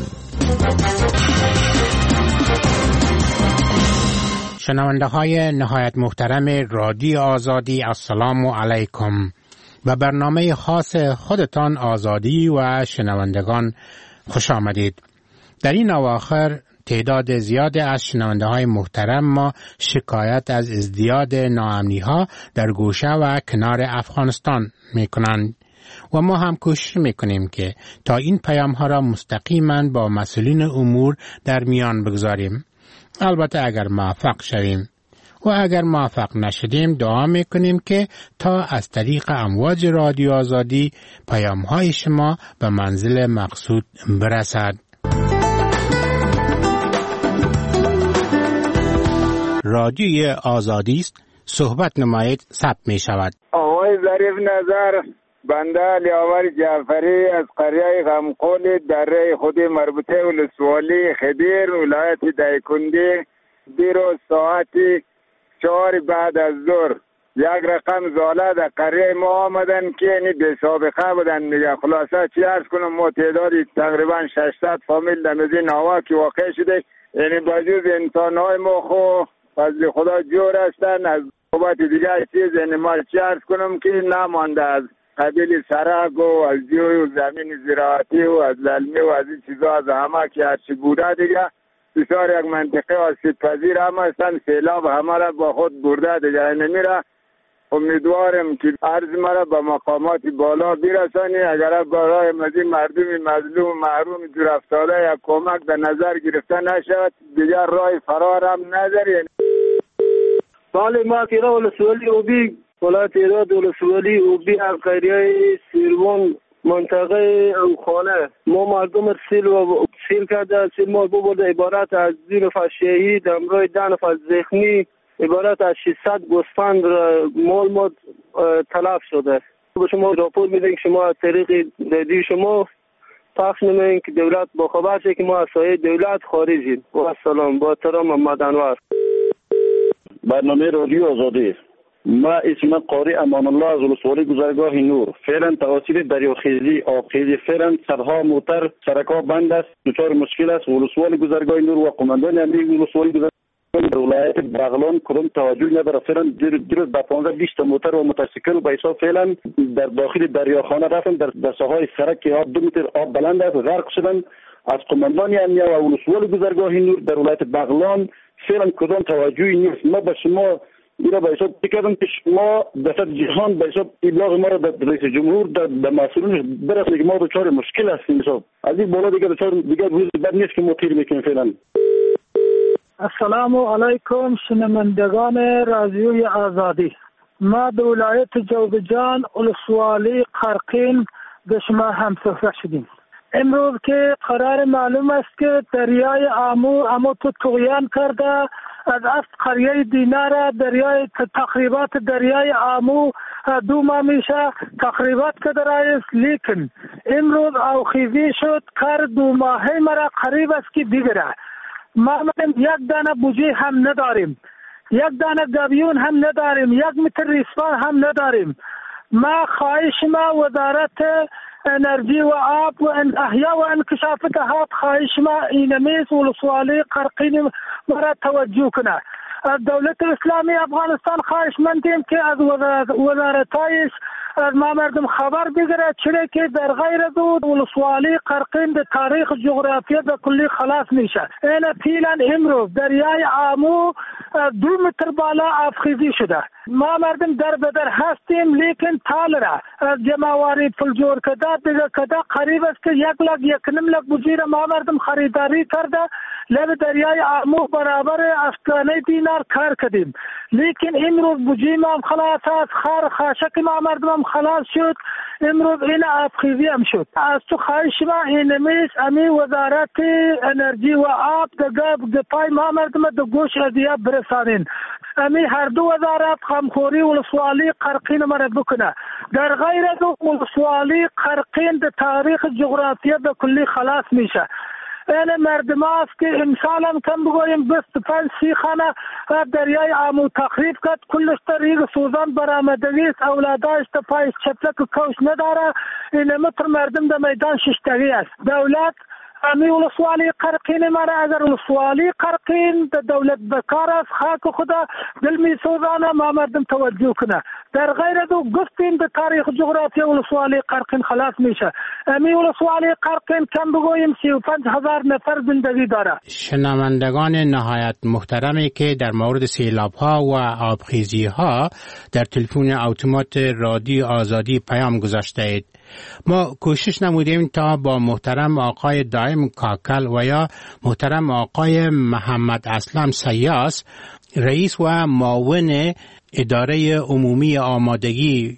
شنونده های نهایت محترم رادیو آزادی، السلام علیکم. به برنامه خاص خودتان آزادی و شنوندگان خوش آمدید. در این اواخر تعداد زیاد از شنونده های محترم ما شکایت از ازدیاد ناامنی ها در گوشه و کنار افغانستان می کنند و ما هم کوشش می کنیم که تا این پیام ها را مستقیما با مسئولین امور در میان بگذاریم. البته اگر موفق شویم و اگر موفق نشدیم دعا می کنیم که تا از طریق امواج رادیو آزادی پیام های شما به منزل مقصود برسد. رادیوی آزادی است، صحبت نمایید، ثبت می شود. آقای ظریف نظر، بنده علی‌آور جعفری از قریه غمقول دره خود مربوطه ولسوالی خدیر ولایت دایکنډي دیروز ساعت چهار بعد از ظهر یک رقم زاله در قریه ما آمدن که یعنی بی سابقه بودن دیگه. خلاصه چی عرض کنم، ما تعدادی تقریبا ششصد فامیل در مزی نوا که واقع شده، یعنی بجوز انسانهای ما خو فضل خدا جور هستن. از صحبت دیگه چیز یعنی ما چی عرض کنم که نمانده از قبیل سرک و از جوی و زمین زراعتی و از للمی و از این چیزا، از همه که هرچی بوده دیگه. بسیار یک منطقه آسیب پذیر هم هستن، سیلاب همه را با خود برده دیگه. نمیره امیدوارم که عرض مرا به مقامات بالا برسانی. اگر برای مزید مردم مظلوم محروم دور افتاده یک کمک در نظر گرفته نشود، دیگر راه فرار هم نداریم. بله، ما تیرا ولسوالی اوبی ولایت ایراد ولسوالی اوبی از قریه سیروان منطقه اوخانه ما مردم سیل و سیل کرده. سیل ما بوده عبارت از دو نفر شهید، امروز ده نفر زخمی، عبارت از ششصد گوسفند مال ما تلف شده. به شما راپور میدیم که شما از طریق رادیو شما پخش نمایید که دولت با خبر شه که ما از سایه دولت خارجیم. و السلام، با احترام محمد انور. برنامه رادیو آزادی. ما اسم قاری امان الله از ولسوالی گذرگاه نور. فعلا توسط دریاخیزی آبخیزی فعلا صدها موتر سرکا بند است، دچار مشکل است. ولسوالی گذرگاه نور و قماندان امنیتی ولسوالی گذرگاه در ولایت بغلان کدام توجه نداره. فعلا دیروز با پانزده بیست موتر و موتورسیکل با حساب فعلا در داخل دریاخانه رفتن، در در ساحل سرک که آب دو متر آب بلند است غرق شدن. از قماندان امنیت و ولسوالی گذرگاه نور در ولایت بغلان فعلا کدام توجهی نیست. ما به شما اینا به حساب بکردم که شما دست جهان به حساب ابلاغ ما را در رئیس جمهور در مسئولین برسونه که ما دچار مشکل هستیم. حساب از این بالا دیگه دچار دیگه روز بعد نیست که ما تیر میکنیم. فعلا السلام علیکم شنوندگان رادیوی آزادی. ما به ولایت جوزجان ولسوالی قرقین به شما هم صحبت شدیم. امروز که قرار معلوم است که دریای آمو امو تو طغیان کرده، از اصل قریه دینار دریای تقریبات دریای آمو دو ماه میشه تقریبات که درایست، لیکن امروز اوخیزی شد کار دو ماهه مرا قریب است که بگیره. ما من یک دانه بوجه هم نداریم، یک دانه گابیون هم نداریم، یک متر ریسمان هم نداریم. ما خواهش ما وزارت انرژی و آب و احیا و انکشاف دهات خواهش ما اینمیز ولسوالی قرقین مرا توجه کنه. از دولت اسلامی افغانستان خواهش مندیم که از وزارتایش از ما مردم خبر بگیره، چرا که در غیر دو ولسوالی قرقین به تاریخ جغرافیا به کلی خلاص میشه. این پیلن امروز دریای آمو دو متر بالا آبخیزی شده. ما مردم در بدر هستیم، لیکن تال را از جمعواری پول جور کده دیگه کده قریب است که یک لک یک نیم لک بجیر ما مردم خریداری کرده. لب دریای آمو برابر افغانه دینار کار کردیم، لیکن امروز بجی ما هم خلاص است، خار خاشک ما مردم هم خلاص شد. امروز این آبخیزی هم شد. از تو خواهش ما اینمیش امی وزارت انرژی و آب دگه پای ما مردم دو گوش ازیاب برسانین. امی هر دو وزارت خامخوری ولسوالی قرقین مرد بکنه. در غیر دو ولسوالی قرقین در تاریخ جغرافیا به کلی خلاص میشه. این مردم هست که امسال هم کم بگویم بست پنج سی خانه دریای آمو تخریب کرد، کلش طریق سوزان برآمدگی است، اولادایش تا پایش چپلک کوش نداره. این متر مردم در میدان ششتگی است. دولت امی ولسوالی قرقین مرا اگر ولسوالی قرقین دولت بکار است، خاک خدا دل می سوزانه ما مردم توجه کنه. در غیر دو گفتیم به تاریخ جغرافیا ولسوالی قرقین خلاص میشه. امی ولسوالی قرقین کم بگوییم سی و پنج هزار نفر زندگی داره. شنوندگان نهایت محترمی که در مورد سیلاب ها و آبخیزی ها در تلفن اتومات رادیو آزادی پیام گذاشته اید، ما کوشش نمودیم تا با محترم آقای دائم کاکل و یا محترم آقای محمد اسلم سیاس رئیس و معاون اداره عمومی آمادگی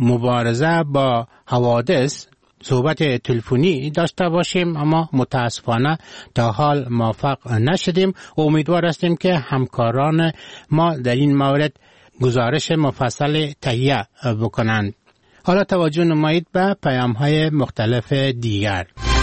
مبارزه با حوادث صحبت تلفنی داشته باشیم، اما متاسفانه تا حال موفق نشدیم. امیدوار هستیم که همکاران ما در این مورد گزارش مفصل تهیه بکنند. حالا توجه نمایید به پیام‌های مختلف دیگر.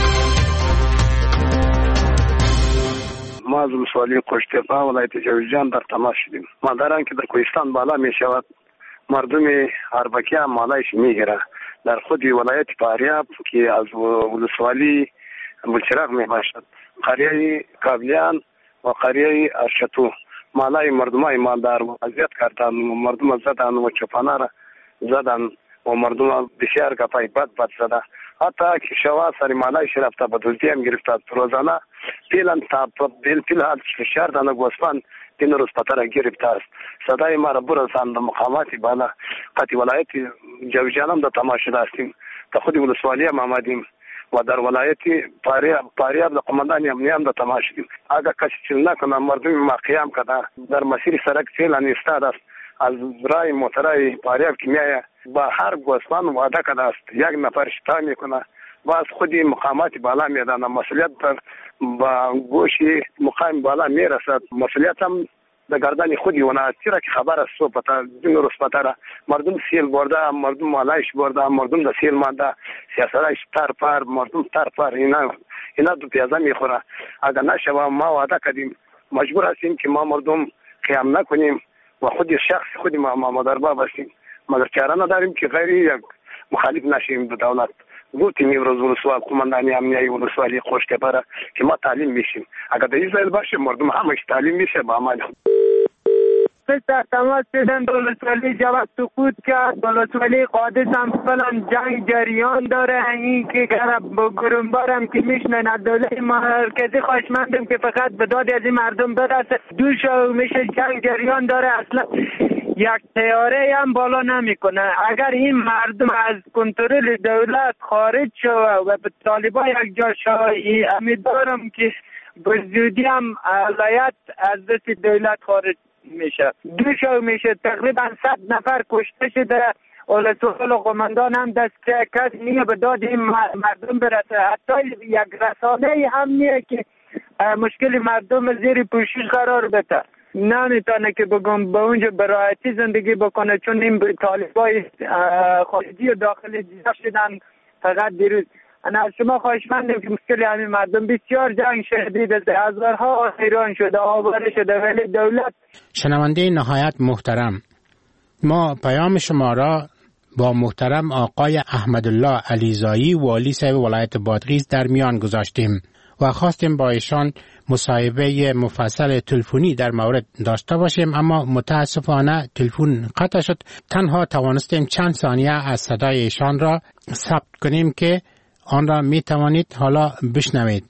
ما از ولسوالی قشتیپا ولایت جوزجان در تماس شدیم. مادران که در کوهستان بالا می شود مردم اربکی هم مالایش میگیره. در خود ولایت فاریاب که از ولسوالی بلچراغ می باشد، قریه کابلیان و قریه ارشتو مالای مردمای مالدار اذیت کردن، مردم زدن و چپانه را زدن و مردم بسیار گپای بد بد زده. حتی که شوا سر مالایش رفته به دزدی هم گرفته. روزانه پیلن تا پیل پیل حال شهر دانه گوسفند تین روز پتر گرفته است. صدای ما را برسان به مقامات بالا. قطعی ولایت جویجان هم در تماشا داشتیم، تا خود ولسوالی هم آمدیم و در ولایت فاریاب فاریاب در قماندان امنیه هم در تماشا دیم. اگر کسی چیز نکنه مردم ما قیام کنه در مسیر سرک فعلا ایستاده است. از رای موترای فاریاب که میایه با هر گوسفند وعده کرده است یک نفر شتا میکنه و از خودی مقامات بالا میدانه. مسئولیت در با گوشی مقام بالا میرسد. مسئولیت هم در گردن خودی ونه. چرا که خبر است صبح تا دین روز پتره مردم سیل برده، مردم مالایش برده، مردم در سیل مانده، سیاستایش تر پر، مردم تر پر. اینا اینا دو پیازه میخوره. اگر نشوه ما وعده کردیم مجبور هستیم که ما مردم قیام نکنیم و خود شخص خودی ما ما مدربا باشیم، مگر چاره نداریم که غیر یک مخالف نشیم به دولت. گفتیم امروز ولسوال قماندانی امنیه ولسوالی خوشتپره که ما تعلیم میشیم. اگر در اسرائیل باشه مردم همش تعلیم میشه با عمل خود. در تماس شدن ولسوالی جواب سقوط کرد. ولسوالی قادس هم فلان جنگ جریان داره. این که گرومبارم که میشنن دولت مرکزی خواهشمندم که فقط به داد از این مردم برسه. دو شو میشه جنگ جریان داره. اصلا یک تیاره هم بالا نمیکنه. اگر این مردم از کنترل دولت خارج شود و به طالبان یک جا شود، امیدوارم که بزودی هم ولایت از دست دولت خارج میشه. دو شو میشه تقریبا صد نفر کشته شده. ولسوال و قماندان هم دست کس نیه به داد این مردم برسه. حتی یک رسانه هم نیه که مشکل مردم زیر پوشش قرار بده. نمیتونه که بگم به اونجا براحتی زندگی بکنه، چون این طالبای خارجی و داخلی دیده شدن. فقط دیروز انا از شما خواهشمندم که مشکل همین مردم بسیار جنگ شدید است، هزارها ایران شده، آواره شده، ولی دولت. شنونده نهایت محترم، ما پیام شما را با محترم آقای احمدالله علیزایی والی صاحب ولایت بادغیس در میان گذاشتیم و خواستیم با ایشان مصاحبه مفصل تلفنی در مورد داشته باشیم، اما متاسفانه تلفن قطع شد. تنها توانستیم چند ثانیه از صدای ایشان را ثبت کنیم که آن را می توانید حالا بشنوید.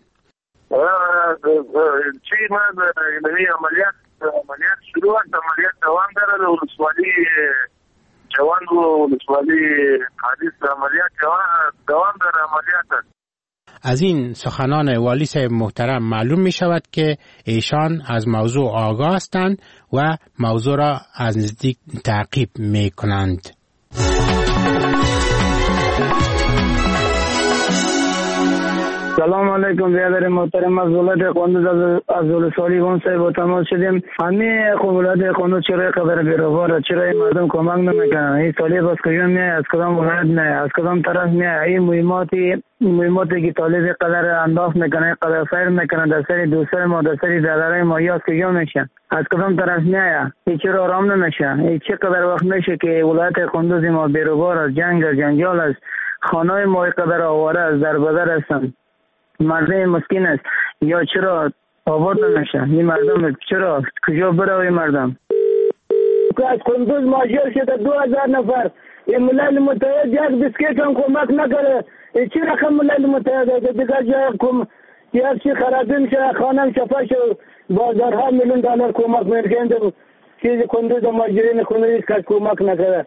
چی من نمی عملیات عملیات شروع است، عملیات دوام داره. ولسوالی جوان و ولسوالی حدیث عملیات دوام داره. عملیات است. از این سخنان والی صاحب محترم معلوم می شود که ایشان از موضوع آگاه هستند و موضوع را از نزدیک تعقیب می کنند. سلام علیکم برادر محترم. از ولایت قندوز از ولسوالی گون صاحب تماس شدیم. همین ولایت قندوز چرا قدر بیروبار، چرا مردم کمک نمیکنن؟ این طالب از کجا میاد؟ از کدام ولایت میاد؟ از کدام طرف میاد؟ این مهماتی مهماتی که طالب قدر انداز میکنه، قدر فیر میکنه در سری دوستای ما، در سری برادرای ما، یا از کجا میشه؟ از کدام طرف میاد؟ این چرا آرام نمیشه؟ این چه قدر وقت میشه که ولایت قندوز ما بیروبار از جنگ و جنجال است؟ خانه ما قدر آواره است، در بدر هستند. مردم مسکین است، یا چرا آباد نمیشه؟ این مردم چرا کجا بره؟ این مردم از قندوز ماجر شده دو هزار نفر. این ملل متحد یک بسکیت هم کمک نکره. این چی رقم ملل متحد است؟ دیگر جای کم یک چی خرابی میشه، خانم شفا شد، بازارها میلیون دلار کمک میکنند. چیز قندوز ماجرین قندوز کس کمک نکره.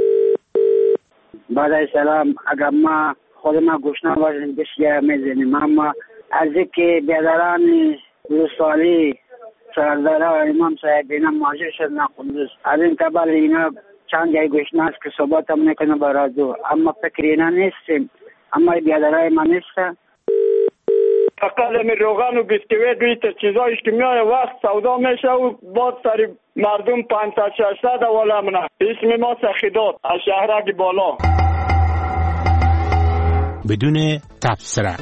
بعد سلام. اگر ما خود ما گوشنا باشیم بسیار میزنیم، اما از اینکه بیادران ولسوالی سرداره و امام صاحب اینا ماجر شدن قندوز، از این قبل اینا چند جای گوشنا است که صحبت هم نکنه با رادیو، اما فکر اینا نیستیم، اما بیادرای ما نیستن. فقط می روغن و بیسکویت و ایت چیزایش که میای وقت سودا میشه و بعد سری مردم پانصد ششصد والا منه. اسم ما سخیدات از شهرک بالا بدون تبصره.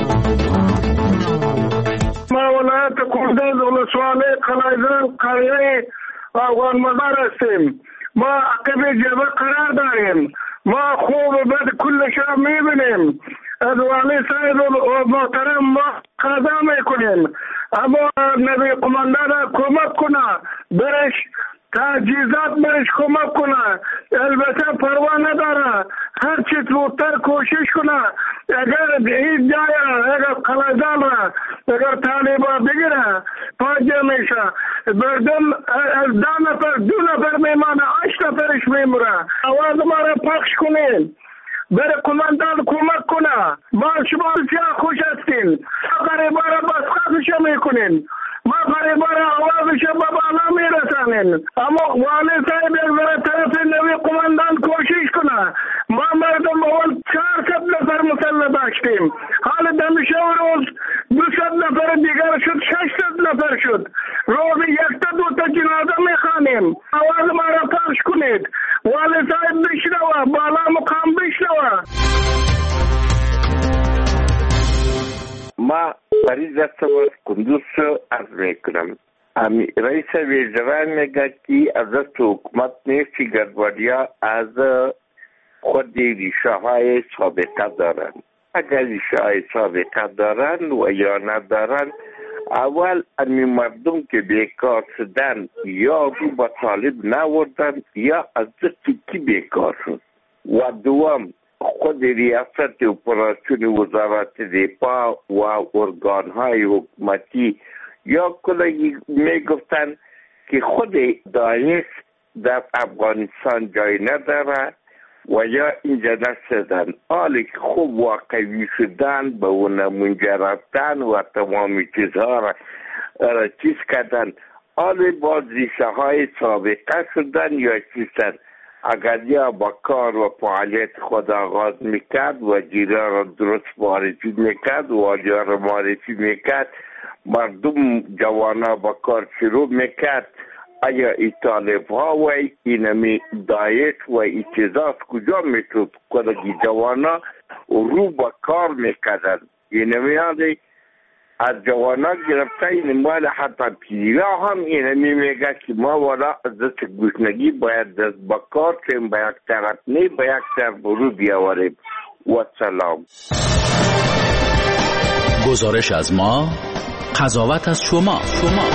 ما ولایت قندوز ولسوالی قلایزن قریه افغان مزار هستیم. ما عقب جبه قرار داریم، ما خوب و بد کلش را میبینیم. از والی صاحب و محترم ما قضا میکنیم، اما نبی قماندان را کمک کنه، برش تجهیزات برش کمک کنه. البته پروا نداره، هر چی زودتر کوشش کنه. اگر این جای اگر قلعه‌زال را اگر طالبا بگیره پاجه میشه. بردم از ده نفر دو نفر میمانه، هشت نفرش میموره. آواز ما را پخش کنین، بره قماندان کمک کنه. ما شما بسیار خوش هستین، غریبا را بسخطش میکنین، ما غریبا را آوازش به بالا میرسانین. اما والی صاحب یک ذره طرف نوی قماندان کوشش کنه. ما مردم اول چهارصد نفر مسلح داشتیم، حال دمیشه روز دوصد نفر دیگر شد، ششصد نفر شد. روز یک تا دو تا جنازه میخوانیم. آواز ما را پخش کنید، والی صاحب بشنوه، بالا مقام بشنوه. ما فرید هستم از کندوز عرض میکنم. رئیس وزرا میگه که از حکومت نیست که گردواریا از خود ریشه های سابقه دارن. اگر ریشه های سابقه دارن و یا ندارن، اول امی مردم که بیکار شدن یا رو با طالب نوردن یا از دستی کی بیکار شد. و دوم خود ریاست اپراسیون وزارت دفاع و ارگان های حکومتی یا کلی میگفتن که خود داعش در افغانستان جای نداره و یا اینجا نشدن. حالی که خوب واقعی شدن به اون منجر رفتن و تمامی چیزها را, را چیز کردن، حالی باز ریشه های سابقه شدن یا چیزن. اگر یا با کار و فعالیت خود آغاز میکرد و جیره را درست معرفی میکرد و آجا را معرفی میکرد، مردم جوانا با کار شروع میکرد. آیا ای طالب ها و اینمی داعش و ای چیزاست کجا میتود کدگی جوانا رو با کار میکردن. اینمی آده از جوانا گرفته این مال حتی پیرا هم اینمی میگه که ما والا از دست گوشنگی باید دست با کار کنیم، با یک طرف نی با یک طرف برو بیاوریم. و سلام. گزارش از ما، قضاوت از شما. شما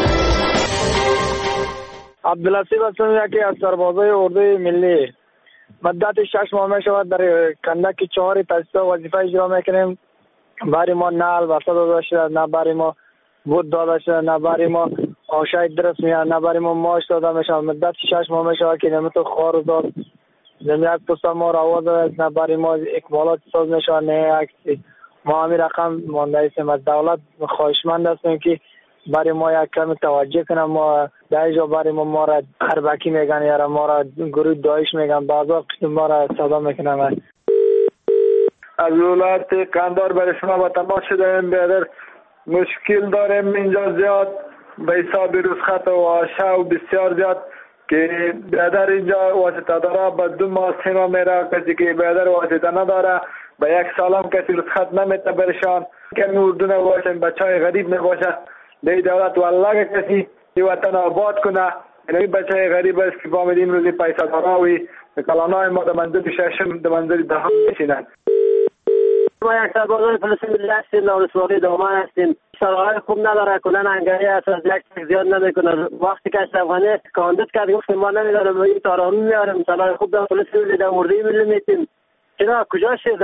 عبداللطیف هستم، یکی از سربازای اردوی ملی. مدت شش ماه می شود در کندک چهار تاسیس وظیفه اجرا میکنیم. برای ما نه البته داده شده، نه برای ما بود داده شده، نه برای ما آشای درست میاد، نه برای ما ماش داده میشه. مدت شش ماه می شود که نمیتو خوار و داد نمیاد پست ما را آواز داد، نه برای ما اکمالات ساز میشه، نه اکسی. ما همین رقم مانده ایستیم. از دولت خواهشمند هستیم که برای ما یک کم توجه کنم. ما در جا برای ما ما را اربکی میگن یا ما را گروه داعش میگن، بعضا ما را صدا میکنن. از ولایت قندهار برای شما با تماس شدیم. بیادر مشکل داریم اینجا زیاد به حساب رسخت و آشه و بسیار زیاد که بیادر اینجا واسطه داره. با دو ماه سه ماه میره، کسی که بیادر واسطه نداره به یک سالم کسی رسخت نمیته برشان. کمی اردو نباشن، بچه های غریب نباشن. دی دولت والله کسی ای وطن آباد کنه. این بچه های غریب است که بامدین روزی پیسه داراوی کلانای ما در منزل ششم در منزل دهم میشینن. ما یک سربازای فلسطین ملی هستیم، نورسوالی دامان هستیم. شرایط خوب نداره، کلن انگاری هست، از یک تک زیاد نمیکنه. وقتی که اشرف غنی کاندید کرد گفتیم ما نمیدارم این تارانو میارم، شرایط خوب در فلسطین ملی در اردوی ملی میتیم. چرا کجا شد؟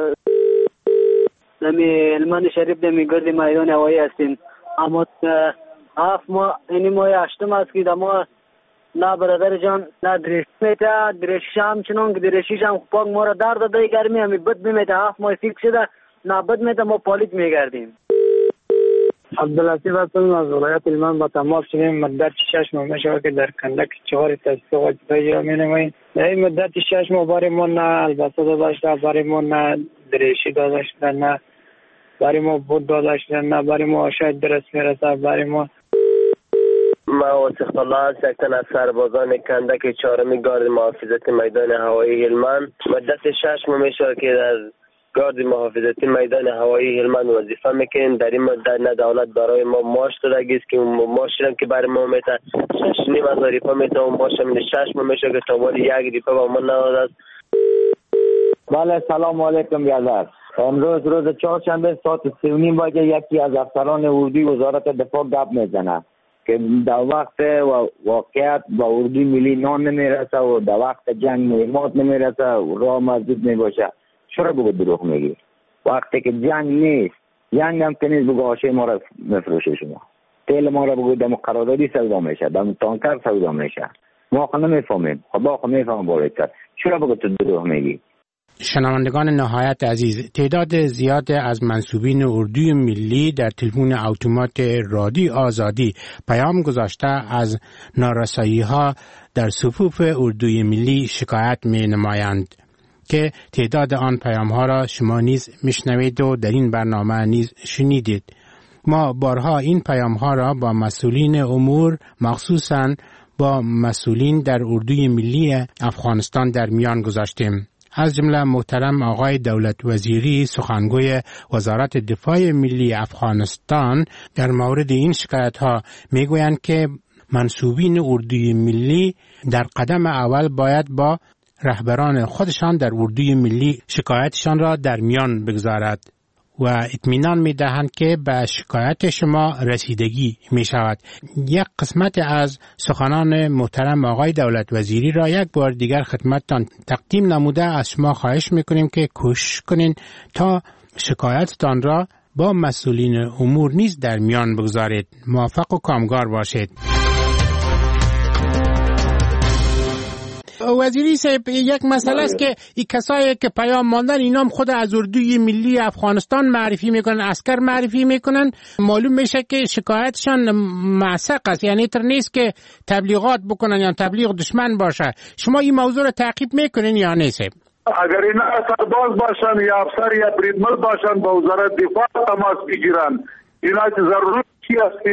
نمی علمان شریف نمی گرد میدان هوایی هستیم. اما هفت ماه اینی ماه هشتم است که ما نه برادر جان نه درش میته، درشش هم چنان که درشیش هم پاک ما را در داده گرمی همی بد میمیته. هفت ماه فیکس شده نه بد میته، ما پالیت میگردیم. عبداللطیف هستم از ولایت هلمند با تماس شدیم. مدت شش ماه میشه که در کندک چهار تاسیس وظیفه اجرا می‌نماییم. در این مدت شش ماه برای ما نه البته داده شده، برای ما نه درشی داده شده، نه برای ما بود داده شده، نه برای ما شاید درست میرسه. برای ما ما واسق الله هستم از سربازان کندک چهارمی گارد محافظت میدان هوایی هلمند. مدت شش ماه میشه که در گارد محافظتی میدان هوایی هلمند وظیفه میکنیم. در این مدت دولت برای ما ماش دادگی است که ماشی هم که برای ما میتن شش نیم هزار ریپا میتن و ماش هم شش ما میشه که تا ولی یک ریپا با ما نداده است. بله سلام علیکم بیادر. امروز روز چهارشنبه ساعت سی و نیم بجه یکی از افسران اردوی وزارت دفاع گپ میزنه که در وقت واقعیت با اردوی ملی نان نمیرسه و در وقت جنگ مهمات نمیرسه و راه مسدود میباشه. چرا بگو دروغ میگی؟ وقتی که جنگ نیست، جنگ هم که نیست، بگو آشه ما را مفروشه شما، تیل ما را بگو دم قراردادی سودا میشه، دم تانکر سودا میشه. ما خب نمیفهمیم، خدا خب میفهم بالاتر. چرا بگو تو دروغ میگی؟ شنوندگان نهایت عزیز، تعداد زیاد از منسوبین اردوی ملی در تلفن اتومات رادیو آزادی پیام گذاشته از نارسایی ها در صفوف اردوی ملی شکایت می نمایند که تعداد آن پیام ها را شما نیز میشنوید و در این برنامه نیز شنیدید. ما بارها این پیام ها را با مسئولین امور، مخصوصاً با مسئولین در اردوی ملی افغانستان در میان گذاشتیم. از جمله محترم آقای دولت وزیری سخنگوی وزارت دفاع ملی افغانستان در مورد این شکایت ها میگویند که منسوبین اردوی ملی در قدم اول باید با رهبران خودشان در اردوی ملی شکایتشان را در میان بگذارد و اطمینان می دهند که به شکایت شما رسیدگی می شود. یک قسمت از سخنان محترم آقای دولت وزیری را یک بار دیگر خدمتتان تقدیم نموده از شما خواهش می کنیم که کوشش کنین تا شکایتتان را با مسئولین امور نیز در میان بگذارید. موفق و کامگار باشید. وزیری صاحب، یک مسئله است که این کسایی که پیام ماندن اینام خود از اردوی ملی افغانستان معرفی میکنن، عسکر معرفی میکنن، معلوم میشه که شکایتشان معسق است، یعنی تر نیست که تبلیغات بکنن یا تبلیغ دشمن باشه. شما این موضوع رو تعقیب میکنین یا نیست؟ اگر اینا سرباز باشن یا افسر یا بریدمن باشن با وزارت دفاع تماس بگیرن. اینا که ضروری است که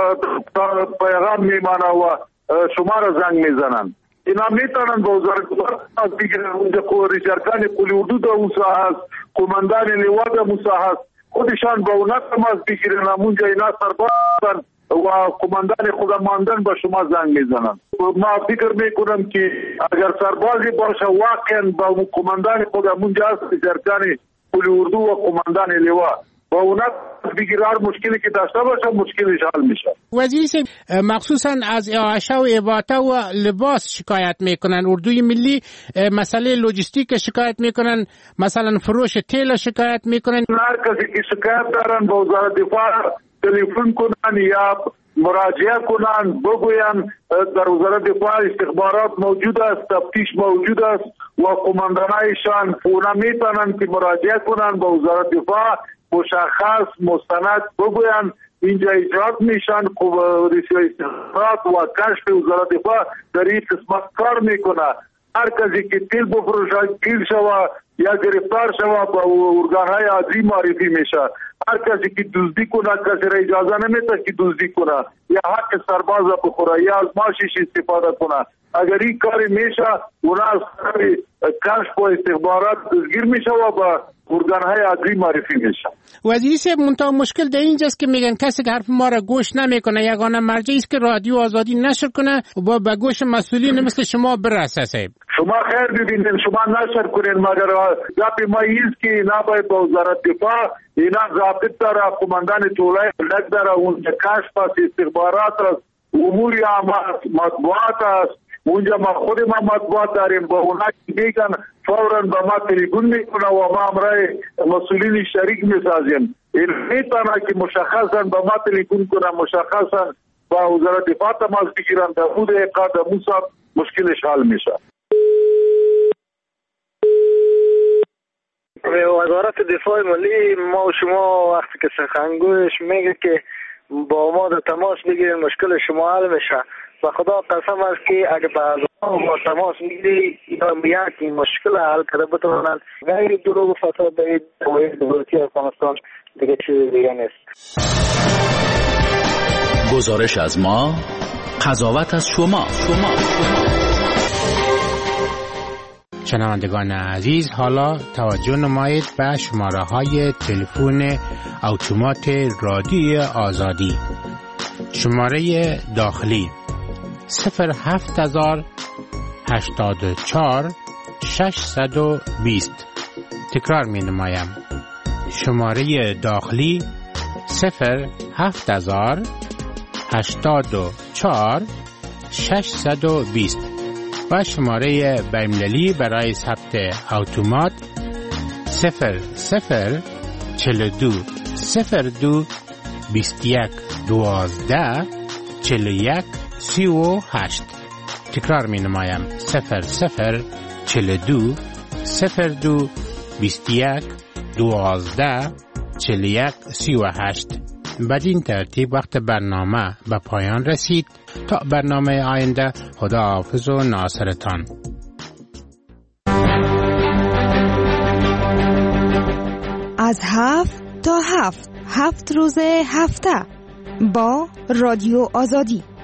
پیغام میمانه و شما را زنگ میزنن. اینا میتونن با وزارت دفاع تماس بگیرن. اونجا ریشارکان قلی اردو دا موسا هست، قماندان لیوا دا موسا هست، خودشان با اونا تماس بگیرن. اونجا اینا سرباز باشن و قماندان خودماندن با شما زنگ میزنن. ما فکر میکنم که اگر سربازی باشه واقعا با قماندان خودمونجا هست، ریشارکان قلی اردو و قماندان لیوا با اونا بگیرار مشکلی که داشته باشه مشکلش حل میشه. وزیر مخصوصا از اعاشه و اباته و لباس شکایت میکنن. اردوی ملی مسئله لوجستیک شکایت میکنن، مثلا فروش تیل شکایت میکنن. هر کسی که شکایت دارن با وزارت دفاع تلفن کنن یا مراجعه کنن، بگوین در وزارت دفاع استخبارات موجود است، تفتیش موجود است و قماندانایشان اونا میتونن که مراجعه کنن با وزارت دفاع، مشخص مستند بگوین اینجا ایجاد میشن. استخبارات و کشف وزارت دفاع در این قسمت کار میکنه. هر کسی که تیل بفروشه گیر شوه یا گرفتار شوه با ارگانهای عادی معرفی میشه. هر کسی که دزدی کنه کسی را اجازه نمیده که دزدی کنه یا حق سرباز را بخوره یا از ماشیش استفاده کنه. اگر این کاری میشه اونا از کشف و استخبارات دزگیر میشه و با ارگانهای عادی معرفی میشه. وزیری صاحب، منتها مشکل در اینجاست که میگن کسی که حرف ما را گوش نمیکنه یگانه مرجعی است که رادیو آزادی نشر کنه و به گوش مسئولین مثل شما برسه. صاحب شما خیر ببینید، شما نشر کنید، مگر گپ ما ایست که اینا باید با وزارت دفاع اینا ضابط داره، قماندان طولای لگ داره، اونجا کشف است، استخبارات است، امور مطبوعات است. اونجا ما خود ما مطبوعات داریم، با اونا میگن فوراً با ما تلفن میکنه و ما امرای مسئولین شریک میسازیم. این میتونه که مشخصا با ما تلفن کنه، مشخصا با وزارت دفاع تماس بگیرن، در مود اقاد موسا مشکلش حل میشه. وزارت دفاع ملی ما و شما وقتی که سخنگویش میگه که با ما در تماس بگیرین مشکل شما حل میشه. و خدا قسم است که اگه بعض ما با تماس میگیری یا میاد که مشکل حل کرده بتونن غیر دروغ و فساد باید باید دولتی افغانستان دیگه چیز دیگه نیست. گزارش از ما، قضاوت از شما. شما شنوندگان عزیز، حالا توجه نمایید به شماره های تلفن اتومات رادیو آزادی. شماره داخلی صفر هفت هزار هشتاد و چهار ششصد و بیست. تکرار می نمایم. شماره داخلی صفر هفت هزار هشتاد و چهار ششصد و بیست و شماره بین‌المللی برای ثبت اتومات صفر صفر چهل و دو صفر دو بیست و یک دوازده چهل و یک سی و هشت. تکرار می نمایم. صفر صفر چهل و دو صفر دو بیست و یک دوازده چهل و یک سی و هشت. بدین ترتیب وقت برنامه به پایان رسید. تا برنامه آینده، خدا حافظ و ناصرتان. از هفت تا هفت هفت روز هفته با رادیو آزادی.